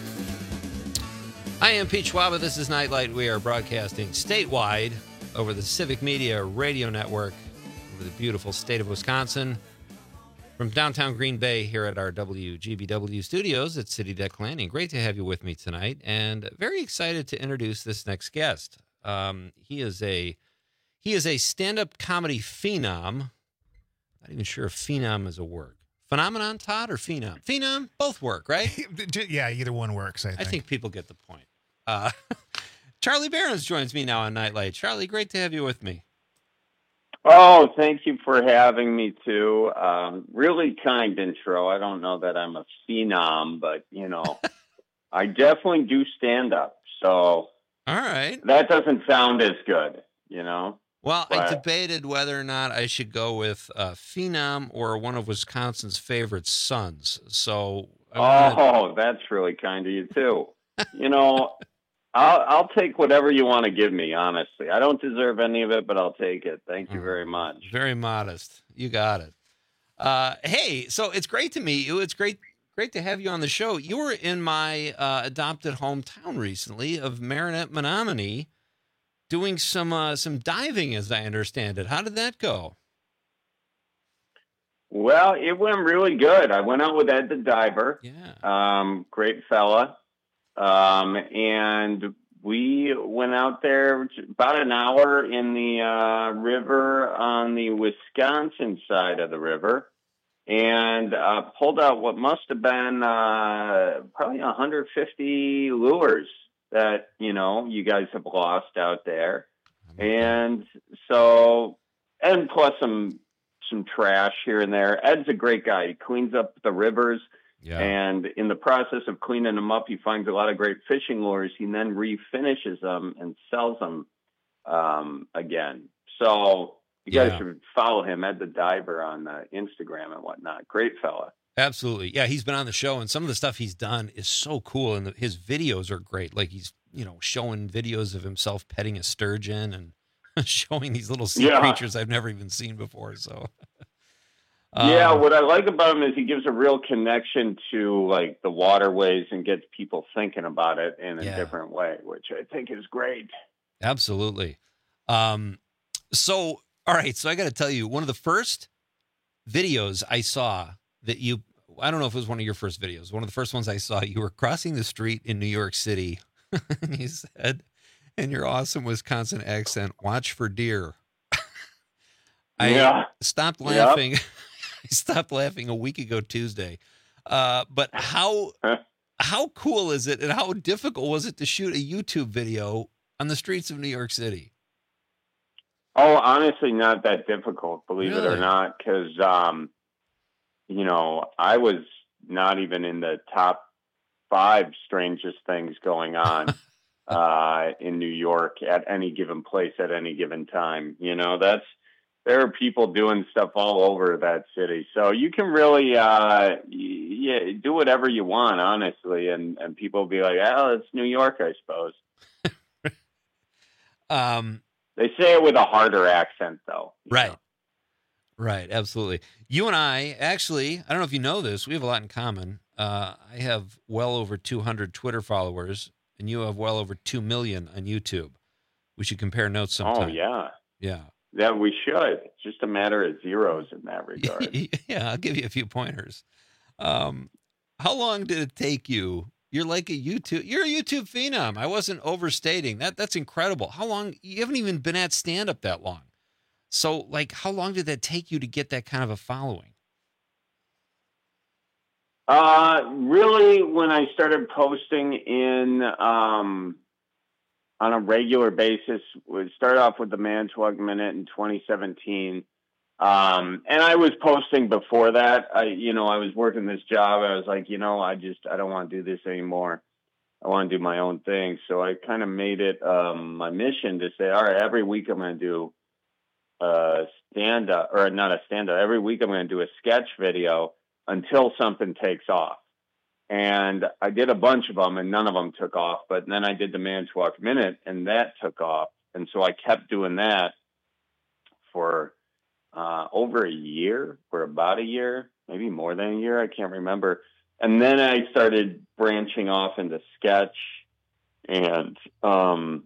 I am Pete Schwaba. This is Nightlight. We are broadcasting statewide over the Civic Media Radio Network over the beautiful state of Wisconsin. From downtown Green Bay here at our W G B W studios at City Deck Landing. Great to have you with me tonight, and very excited to introduce this next guest. Um, he is a he is a stand-up comedy phenom. Not even sure if phenom is a word. Phenomenon, Todd, or phenom? Phenom, both work, right? Yeah, either one works, I think. I think people get the point. Uh, Charlie Behrens joins me now on Nightlight. Charlie, great to have you with me. Oh, thank you for having me, too. Um, really kind intro. I don't know that I'm a phenom, but, you know, I definitely do stand up. So all right, that doesn't sound as good, you know? Well, but I debated whether or not I should go with uh, phenom or one of Wisconsin's favorite sons. So, I oh, wanted... that's really kind of you, too. You know, I'll, I'll take whatever you want to give me, honestly. I don't deserve any of it, but I'll take it. Thank you very much. Very modest. You got it. Uh, hey, so it's great to meet you. It's great great to have you on the show. You were in my uh, adopted hometown recently of Marinette, Menominee, doing some uh, some diving, as I understand it. How did that go? Well, it went really good. I went out with Ed the diver. Yeah. Um, great fella. Um, and we went out there about an hour in the uh, river on the Wisconsin side of the river and uh, pulled out what must have been uh, probably one hundred fifty lures that, you know, you guys have lost out there. And so, and plus some, some trash here and there. Ed's a great guy. He cleans up the rivers. Yeah. And in the process of cleaning them up, he finds a lot of great fishing lures. He then refinishes them and sells them um, again. So you guys Yeah. should follow him, Ed the Diver, on uh, Instagram and whatnot. Great fella. Absolutely. Yeah, he's been on the show, and some of the stuff he's done is so cool, and the, his videos are great. Like he's, you know, showing videos of himself petting a sturgeon and showing these little sea Yeah. creatures I've never even seen before. So, um, yeah, what I like about him is he gives a real connection to like the waterways and gets people thinking about it in a Yeah. different way, which I think is great. Absolutely. Um, so, all right. So I got to tell you, one of the first videos I saw that you, I don't know if it was one of your first videos, one of the first ones I saw, you were crossing the street in New York City and you said, in your awesome Wisconsin accent, watch for deer. I Yeah. stopped Yep. laughing. I stopped laughing a week ago Tuesday. Uh, but how, how cool is it and how difficult was it to shoot a YouTube video on the streets of New York City? Oh, honestly, not that difficult, believe it or Really? not, because, um, you know, I was not even in the top five strangest things going on uh, in New York at any given place at any given time. You know, that's, there are people doing stuff all over that city. So you can really, uh, yeah, do whatever you want, honestly. And, and people will be like, oh, it's New York, I suppose. Um, They say it with a harder accent, though. Right. Right. Absolutely. You and I, actually, I don't know if you know this, we have a lot in common. Uh, I have well over two hundred Twitter followers, and you have well over two million on YouTube. We should compare notes sometime. Oh, yeah. Yeah. Yeah, we should. It's just a matter of zeros in that regard. Yeah, I'll give you a few pointers. Um, how long did it take you? You're like a YouTube, you're a YouTube phenom. I wasn't overstating that. That's incredible. How long, you haven't even been at stand up that long. So like, how long did that take you to get that kind of a following? Uh, really, when I started posting in um, on a regular basis. We started off with the Manitowoc Minute in twenty seventeen. Um, and I was posting before that. I, you know, I was working this job. I was like, you know, I just, I don't want to do this anymore. I want to do my own thing. So I kind of made it um, my mission to say, all right, every week I'm going to do a stand up, or not a stand up. Every week I'm going to do a sketch video until something takes off. And I did a bunch of them and none of them took off. But then I did the Manitowoc Minute and that took off. And so I kept doing that for Uh, over a year or about a year, maybe more than a year. I can't remember. And then I started branching off into sketch and, um,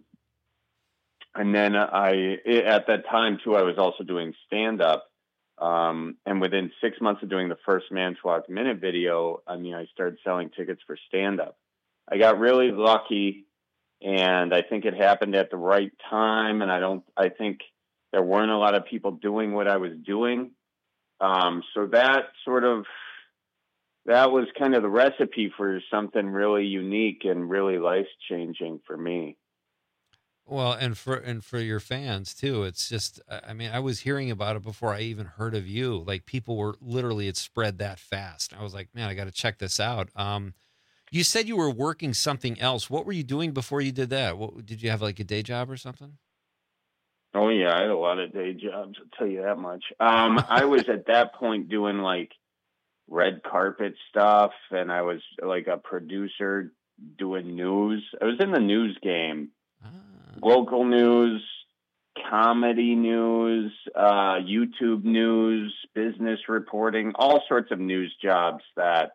and then I, at that time too, I was also doing stand up. Um, and within six months of doing the first Manitowoc Minute video, I mean, I started selling tickets for stand up. I got really lucky and I think it happened at the right time. And I don't, I think, there weren't a lot of people doing what I was doing. Um, so that sort of, that was kind of the recipe for something really unique and really life-changing for me. Well, and for and for your fans too. It's just, I mean, I was hearing about it before I even heard of you. Like people were literally, it spread that fast. I was like, man, I got to check this out. Um, you said you were working something else. What were you doing before you did that? What, did you have like a day job or something? Oh yeah, I had a lot of day jobs, I'll tell you that much. Um, I was at that point doing like red carpet stuff and I was like a producer doing news. I was in the news game, ah. Local news, comedy news, uh, YouTube news, business reporting, all sorts of news jobs that,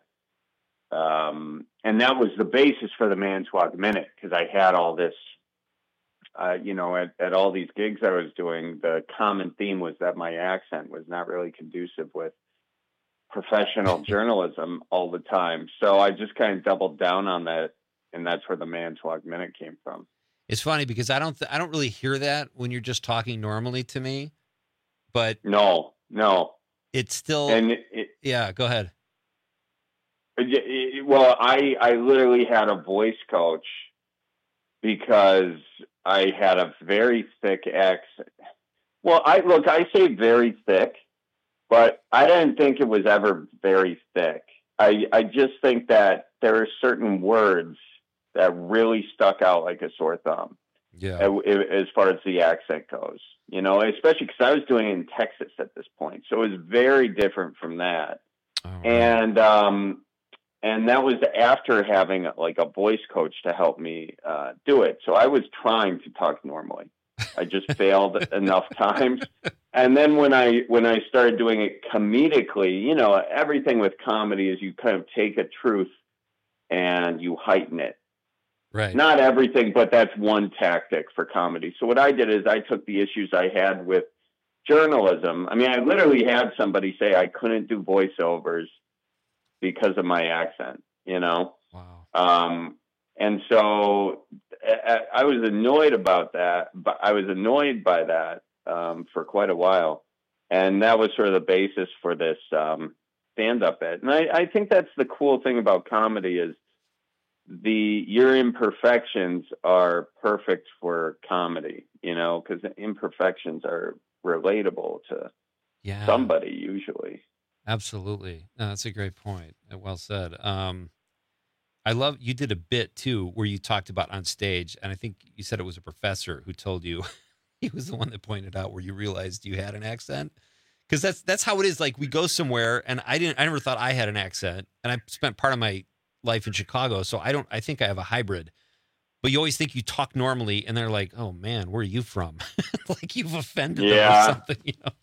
um, and that was the basis for the Manitowoc Minute because I had all this. Uh, you know, at, at all these gigs I was doing, the common theme was that my accent was not really conducive with professional journalism all the time. So I just kind of doubled down on that, and that's where the Manitowoc Minute came from. It's funny because I don't, th- I don't really hear that when you're just talking normally to me, but no, no, it's still, and it, it, yeah, go ahead. It, it, well, I, I literally had a voice coach because I had a very thick accent. Well, I look, I say very thick, but I didn't think it was ever very thick. I, I just think that there are certain words that really stuck out like a sore thumb. Yeah. As far as the accent goes, you know, especially because I was doing it in Texas at this point. So it was very different from that. Oh, right. And, um, And that was after having like a voice coach to help me uh, do it. So I was trying to talk normally. I just failed enough times. And then when I when I started doing it comedically, you know, everything with comedy is you kind of take a truth and you heighten it. Right. Not everything, but that's one tactic for comedy. So what I did is I took the issues I had with journalism. I mean, I literally had somebody say I couldn't do voiceovers because of my accent, you know? Wow. Um, and so I, I was annoyed about that, but I was annoyed by that um, for quite a while. And that was sort of the basis for this um, stand-up bit. And I, I think that's the cool thing about comedy is the your imperfections are perfect for comedy, you know, because imperfections are relatable to yeah. somebody usually. Absolutely. No, that's a great point. Well said. Um, I love, you did a bit too, where you talked about on stage, and I think you said it was a professor who told you, he was the one that pointed out where you realized you had an accent. Cause that's, that's how it is. Like we go somewhere and I didn't, I never thought I had an accent, and I spent part of my life in Chicago. So I don't, I think I have a hybrid, but you always think you talk normally and they're like, oh man, where are you from? Like you've offended yeah. them or something, you know?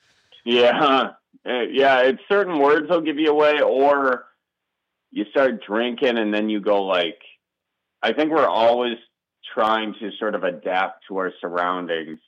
Yeah. Uh, yeah, it's certain words will give you away, or you start drinking and then you go like, I think we're always trying to sort of adapt to our surroundings.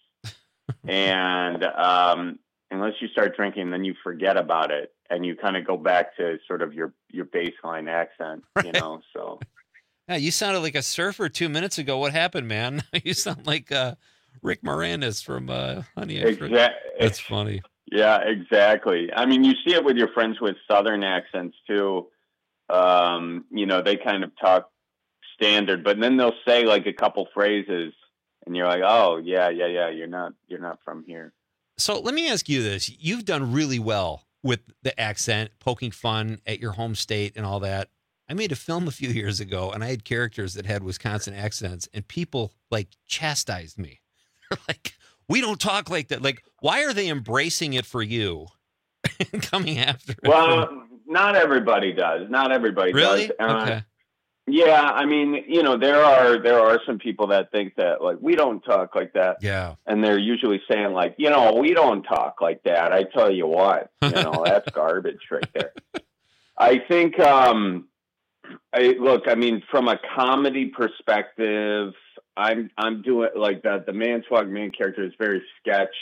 And um, unless you start drinking, then you forget about it and you kind of go back to sort of your, your baseline accent, right. you know, so. Yeah, you sounded like a surfer two minutes ago. What happened, man? You sound like uh, Rick Moranis from uh, Honey I Shrunk. Exa- That's funny. Yeah, exactly. I mean, you see it with your friends with Southern accents too. Um, you know, they kind of talk standard, but then they'll say like a couple phrases and you're like, oh yeah, yeah, yeah, you're not you're not from here. So let me ask you this: you've done really well with the accent, poking fun at your home state and all that. I made a film a few years ago, and I had characters that had Wisconsin accents, and people like chastised me. They're like, "We don't talk like that." Like, why are they embracing it for you and coming after it? Well, not everybody does. Not everybody Really? does. Uh, Okay. Yeah, I mean, you know, there are there are some people that think that like we don't talk like that. Yeah. And they're usually saying like, you know, we don't talk like that. I tell you what, you know, that's garbage right there. I think um I look, I mean, from a comedy perspective, I'm I'm doing like that the Manitowoc main character is very sketch,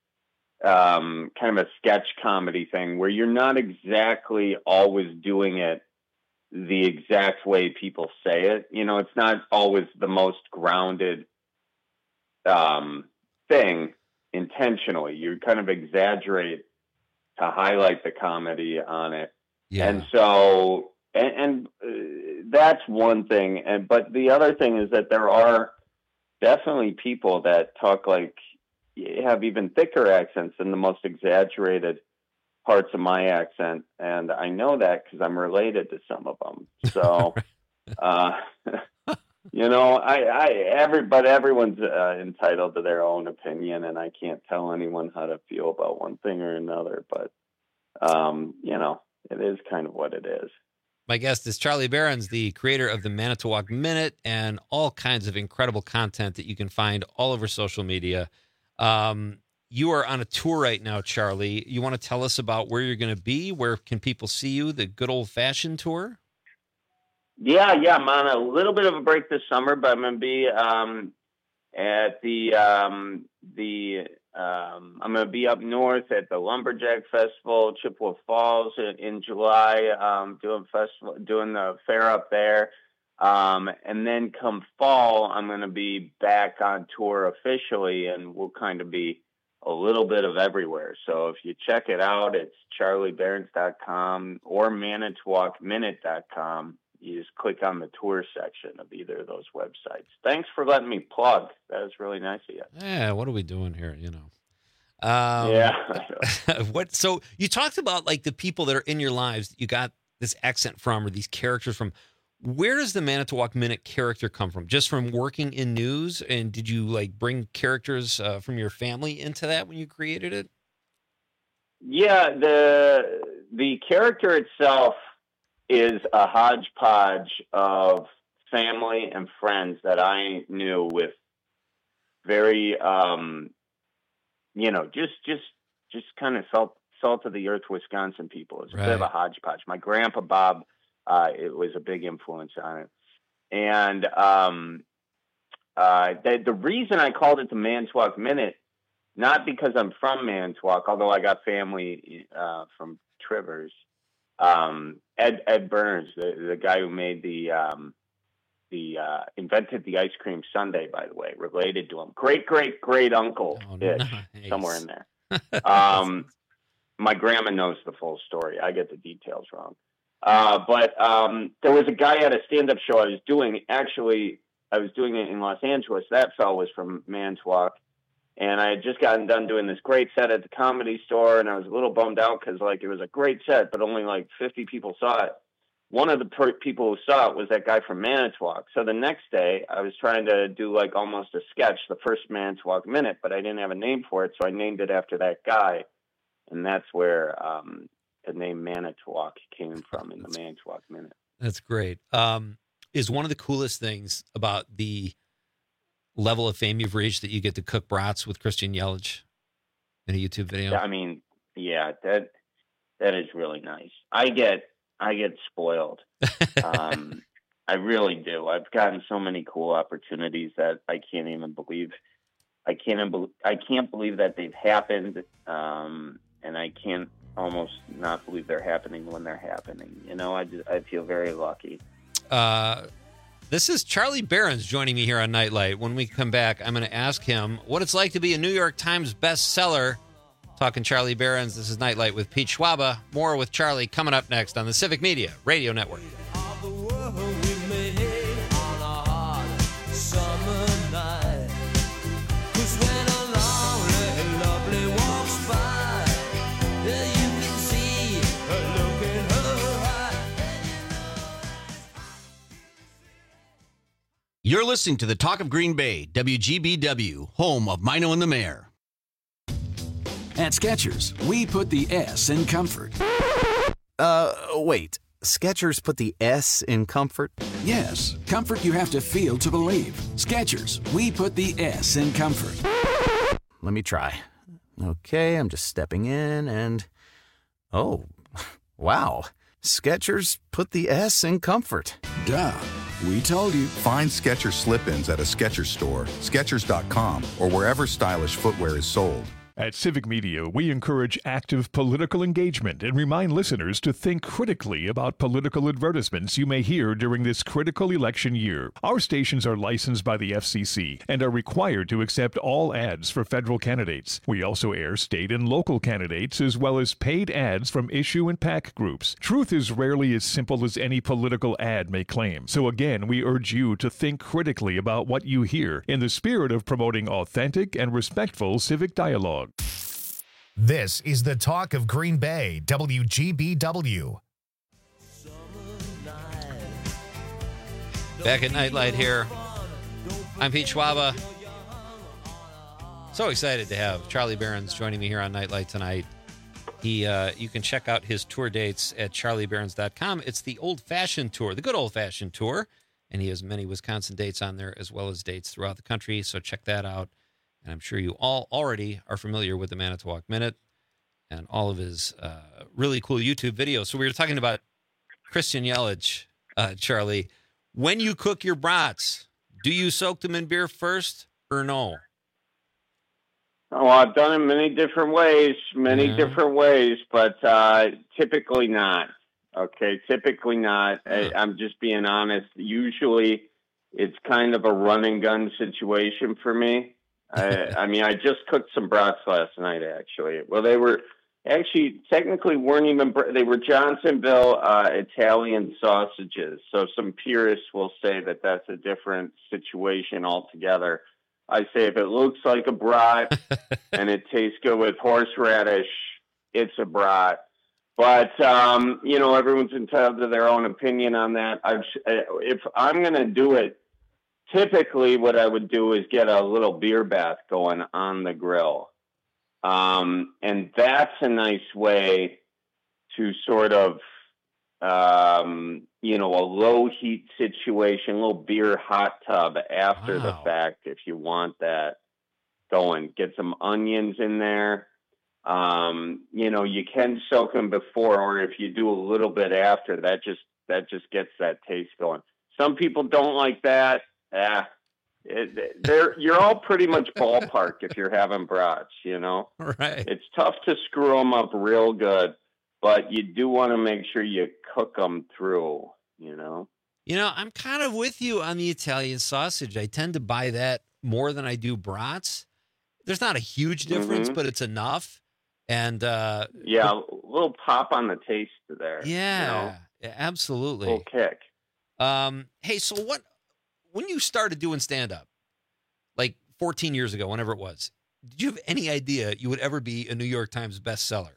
um, kind of a sketch comedy thing where you're not exactly always doing it the exact way people say it. You know, it's not always the most grounded um, thing intentionally. You kind of exaggerate to highlight the comedy on it. Yeah. And so, and, and uh, that's one thing. And, but the other thing is that there are definitely people that talk like, have even thicker accents than the most exaggerated parts of my accent, and I know that because I'm related to some of them. So, uh, you know, I, I, every, but everyone's uh, entitled to their own opinion, and I can't tell anyone how to feel about one thing or another. But, um, you know, it is kind of what it is. My guest is Charlie Berens, the creator of the Manitowoc Minute and all kinds of incredible content that you can find all over social media. Um, You are on a tour right now, Charlie. You want to tell us about where you're going to be? Where can people see you? The good old-fashioned tour? Yeah, yeah. I'm on a little bit of a break this summer, but I'm going to be um, at the um, the. Um, I'm going to be up north at the Lumberjack Festival, Chippewa Falls, in, in July. Um, doing festival, doing the fair up there, um, and then come fall, I'm going to be back on tour officially, and we'll kind of be a little bit of everywhere. So if you check it out, it's charlie berens dot com or manitowoc minute dot com. You just click on the tour section of either of those websites. Thanks for letting me plug. That was really nice of you. Yeah, what are we doing here, you know? Um, yeah. what? So you talked about like the people that are in your lives that you got this accent from or these characters from. Where does the Manitowoc Minute character come from? Just from working in news? And did you like bring characters uh, from your family into that when you created it? Yeah, the the character itself is a hodgepodge of family and friends that I knew with very, um, you know, just just just kind of salt salt of the earth Wisconsin people. It's a bit of a hodgepodge. My grandpa Bob. Uh, it was a big influence on it. And um, uh, the, the reason I called it the Manitowoc Minute, not because I'm from Manitowoc, although I got family uh, from Trivers. Um, Ed Ed Burns, the, the guy who made the, um, the uh, invented the ice cream sundae, by the way, related to him. Great, great, great uncle, oh, ish, nice. somewhere in there. um, my grandma knows the full story. I get the details wrong. Uh, but um, there was a guy at a stand-up show I was doing. Actually, I was doing it in Los Angeles. That fellow was from Manitowoc. And I had just gotten done doing this great set at the Comedy Store, and I was a little bummed out because, like, it was a great set, but only, like, fifty people saw it. One of the per- people who saw it was that guy from Manitowoc. So the next day, I was trying to do, like, almost a sketch, the first Manitowoc Minute, but I didn't have a name for it, so I named it after that guy. And that's where... Um, the name Manitowoc came from in the Manitowoc Minute. That's great. Um, is one of the coolest things about the level of fame you've reached that you get to cook brats with Christian Yelich in a YouTube video? I mean, yeah, that that is really nice. I get I get spoiled. um, I really do. I've gotten so many cool opportunities that I can't even believe. I can't. I can't believe that they've happened, um, and I can't. almost not believe they're happening when they're happening. You know, I, just, I feel very lucky. Uh, this is Charlie Berens joining me here on Nightlight. When we come back, I'm going to ask him what it's like to be a New York Times bestseller. Talking Charlie Berens, this is Nightlight with Pete Schwaba. More with Charlie coming up next on the Civic Media Radio Network. You're listening to the Talk of Green Bay, W G B W, home of Mino and the Mayor. At Skechers, we put the S in comfort. Uh, wait. Skechers put the S in comfort? Yes, comfort you have to feel to believe. Skechers, we put the S in comfort. Let me try. Okay, I'm just stepping in and... Oh, wow. Skechers put the S in comfort. Duh. We told you. Find Skechers slip-ins at a Skechers store, Skechers dot com, or wherever stylish footwear is sold. At Civic Media, we encourage active political engagement and remind listeners to think critically about political advertisements you may hear during this critical election year. Our stations are licensed by the F C C and are required to accept all ads for federal candidates. We also air state and local candidates as well as paid ads from issue and PAC groups. Truth is rarely as simple as any political ad may claim. So again, we urge you to think critically about what you hear in the spirit of promoting authentic and respectful civic dialogue. This is the Talk of Green Bay, W G B W. Back at Nightlight here. I'm Pete Schwaba. So excited to have Charlie Berens joining me here on Nightlight tonight. He, uh, you can check out his tour dates at charlie berens dot com. It's the old-fashioned tour, the good old-fashioned tour, and he has many Wisconsin dates on there as well as dates throughout the country, so check that out. And I'm sure you all already are familiar with the Manitowoc Minute and all of his uh, really cool YouTube videos. So we were talking about Christian Yelich, uh, Charlie. When you cook your brats, do you soak them in beer first or no? Oh, I've done it many different ways, many yeah. different ways, but uh, typically not. Okay, typically not. I, I'm just being honest. Usually it's kind of a run and gun situation for me. I, I mean, I just cooked some brats last night, actually. Well, they were actually technically weren't even, they were Johnsonville uh, Italian sausages. So some purists will say that that's a different situation altogether. I say if it looks like a brat and it tastes good with horseradish, it's a brat. But, um, you know, everyone's entitled to their own opinion on that. I've, if I'm going to do it, typically what I would do is get a little beer bath going on the grill. Um, and that's a nice way to sort of, um, you know, a low heat situation, a little beer hot tub after wow. the fact, if you want that going. Get some onions in there. Um, you know, you can soak them before, or if you do a little bit after, that just, that just gets that taste going. Some people don't like that. Yeah, it, they're you're all pretty much ballpark if you're having brats, you know. Right. It's tough to screw them up real good, but you do want to make sure you cook them through, you know. You know, I'm kind of with you on the Italian sausage. I tend to buy that more than I do brats. There's not a huge difference, mm-hmm. but it's enough. And uh, yeah, a little pop on the taste there. Yeah, you know? yeah absolutely. A little kick. Um, hey, so what? When you started doing stand-up, like fourteen years ago, whenever it was, did you have any idea you would ever be a New York Times bestseller?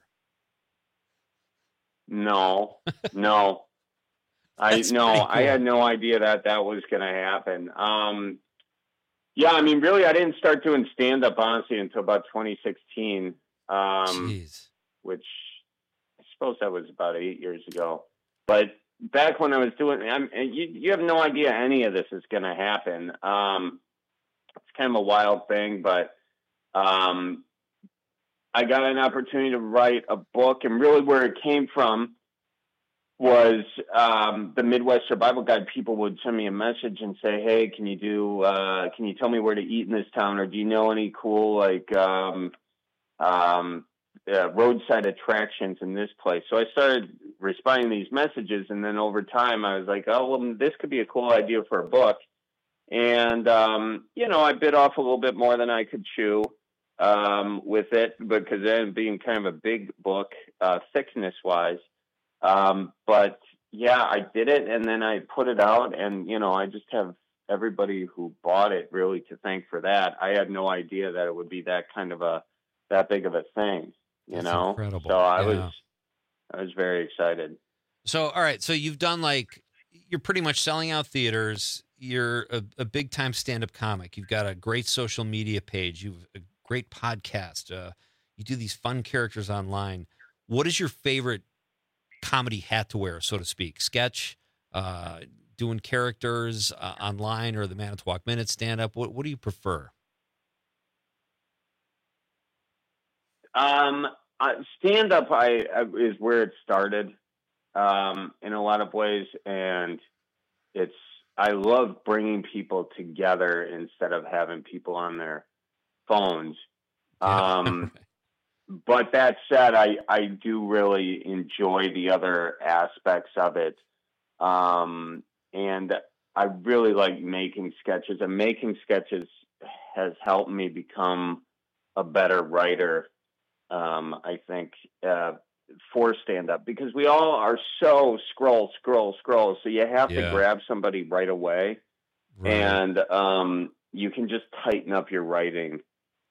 No, no. I no, cool. I had no idea that that was going to happen. Um, yeah, I mean, really, I didn't start doing stand-up, honestly, until about twenty sixteen, um, Jeez. which I suppose that was about eight years ago. But back when I was doing, I'm, you, you have no idea any of this is going to happen. Um, it's kind of a wild thing, but um, I got an opportunity to write a book, and really where it came from was um, the Midwest Survival Guide. People would send me a message and say, "Hey, can you do? Uh, can you tell me where to eat in this town, or do you know any cool like um, um, uh, roadside attractions in this place?" So I started responding to these messages, and then over time, I was like, "Oh, well, this could be a cool idea for a book." And um, you know, I bit off a little bit more than I could chew um, with it, because then being kind of a big book, uh, thickness wise. Um, but yeah, I did it, and then I put it out, and, you know, I just have everybody who bought it really to thank for that. I had no idea that it would be that kind of a, that big of a thing, you That's know? incredible. So I yeah. was, I was very excited. So, all right. So you've done like, you're pretty much selling out theaters. you're a, a big-time stand-up comic. You've got a great social media page. You've a great podcast. Uh, you do these fun characters online. What is your favorite comedy hat to wear, so to speak? Sketch, uh, doing characters uh, online, or the Manitowoc Minute stand-up? What, what do you prefer? Um, uh, stand-up I, I, is where it started um, in a lot of ways, and it's I love bringing people together instead of having people on their phones. Um, but that said, I, I do really enjoy the other aspects of it. Um, and I really like making sketches, and making sketches has helped me become a better writer. Um, I think, uh, for stand-up, because we all are so scroll, scroll, scroll. So you have Yeah. to grab somebody right away. Right. And um, you can just tighten up your writing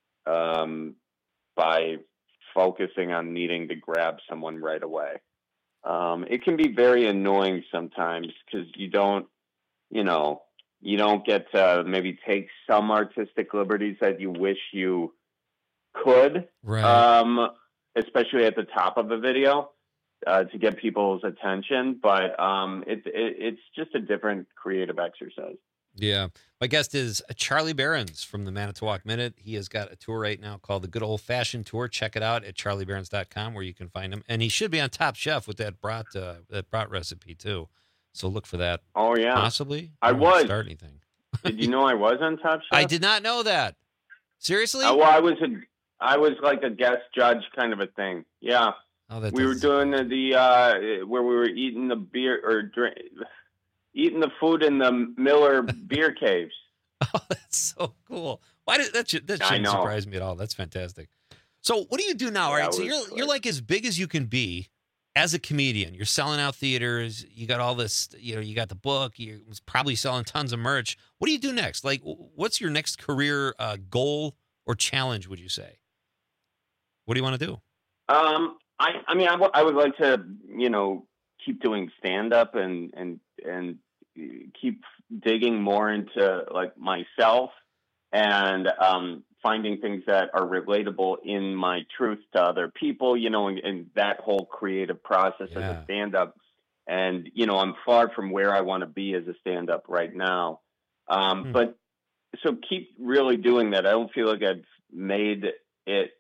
um, by focusing on needing to grab someone right away. Um, it can be very annoying sometimes because you don't, you know, you don't get to maybe take some artistic liberties that you wish you could. Right. Um, especially at the top of a video, uh, to get people's attention. But um, it, it, it's just a different creative exercise. Yeah. My guest is Charlie Berens from the Manitowoc Minute. He has got a tour right now called the Good Old Fashioned Tour. Check it out at charlie berens dot com, where you can find him. And he should be on Top Chef with that brat, uh, that brat recipe, too. So look for that. Oh, yeah. Possibly. I don't was. Start anything. Did you know I was on Top Chef? I did not know that. Seriously? Uh, well, I was a, I was like a guest judge kind of a thing. Yeah. Oh, that we were does- doing the, the uh, where we were eating the beer or drink, eating the food in the Miller beer caves. Oh, that's so cool. Why did that? Should, that I shouldn't know. surprise me at all. That's fantastic. So, what do you do now? All Yeah, right, it so was you're great. you're like as big as you can be as a comedian. You're selling out theaters. You got all this. You know, you got the book. You're probably selling tons of merch. What do you do next? Like, what's your next career uh, goal or challenge? Would you say? What do you want to do? Um, I, I mean, I, w- I would like to, you know, keep doing stand up and, and, and keep digging more into like myself and, um, finding things that are relatable in my truth to other people, you know, and, and that whole creative process as Yeah. a stand up. And, you know, I'm far from where I want to be as a stand up right now. Um, Hmm. but so keep really doing that. I don't feel like I've made it,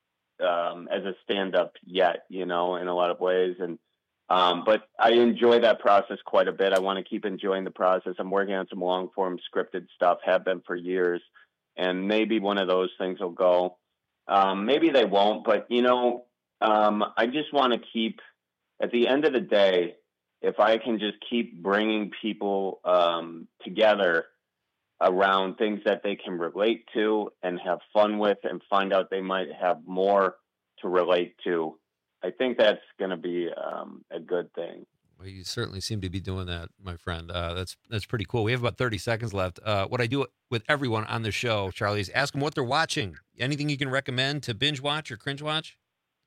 um, as a stand-up yet, you know, in a lot of ways. And, um, but I enjoy that process quite a bit. I want to keep enjoying the process. I'm working on some long form scripted stuff, have been for years, and maybe one of those things will go. Um, maybe they won't, but you know, um, I just want to keep, at the end of the day, if I can just keep bringing people, um, together around things that they can relate to and have fun with and find out they might have more to relate to, I think that's going to be um, a good thing. Well, you certainly seem to be doing that, my friend. Uh, that's that's pretty cool. We have about thirty seconds left. Uh, what I do with everyone on the show, Charlie, is ask them what they're watching. Anything you can recommend to binge watch or cringe watch?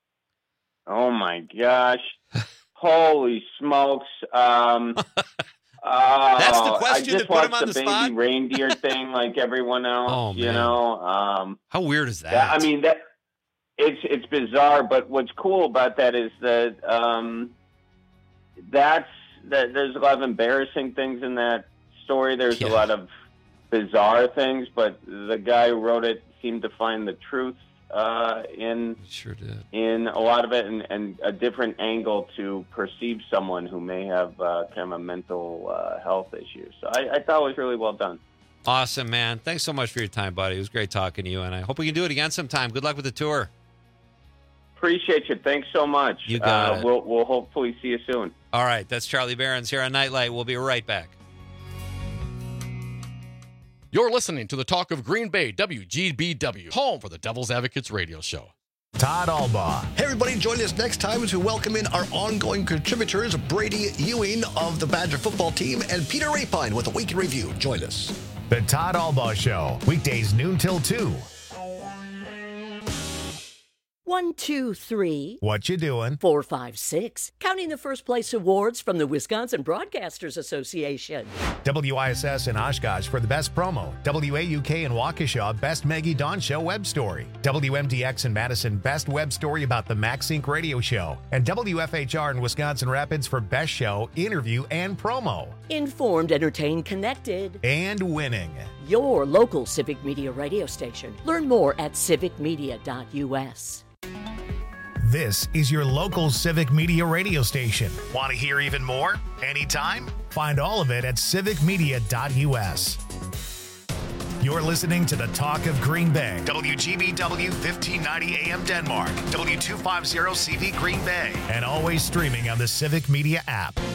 Oh my gosh. Holy smokes. Um, uh, That's the question I just to put him watched on the the baby spot? reindeer thing like everyone else, Oh, you man. know. Um, How weird is that? That- I mean, that it's it's bizarre, but what's cool about that is that um, that's that there's a lot of embarrassing things in that story. There's Yeah. a lot of bizarre things, but the guy who wrote it seemed to find the truth uh, in sure did. in a lot of it, and, and a different angle to perceive someone who may have uh, kind of a mental uh, health issue. So I, I thought it was really well done. Awesome, man. Thanks so much for your time, buddy. It was great talking to you, and I hope we can do it again sometime. Good luck with the tour. Appreciate you. Thanks so much. You got uh, it. We'll we'll hopefully see you soon. All right, that's Charlie Berens here on Nightlight. We'll be right back. You're listening to the Talk of Green Bay, W G B W, home for the Devil's Advocates radio show. Todd Albaugh. Hey, everybody, join us next time as we welcome in our ongoing contributors, Brady Ewing of the Badger football team and Peter Rapine with a week in review. Join us. The Todd Albaugh Show, weekdays noon till two. One, two, three. What you doing? Four, five, six. Counting the first place awards from the Wisconsin Broadcasters Association. W I S S in Oshkosh for the best promo. W A U K in Waukesha, best Maggie Dawn Show web story. W M D X in Madison, best web story about the MaxSync radio show. And W F H R in Wisconsin Rapids for best show, interview, and promo. Informed, entertained, connected. And winning. Your local Civic Media radio station. Learn more at civic media dot U S. This is your local Civic Media radio station. Want to hear even more? Anytime? Find all of it at civic media dot U S. You're listening to the Talk of Green Bay. W G B W fifteen ninety A M Denmark. W two fifty C V Green Bay. And always streaming on the Civic Media app.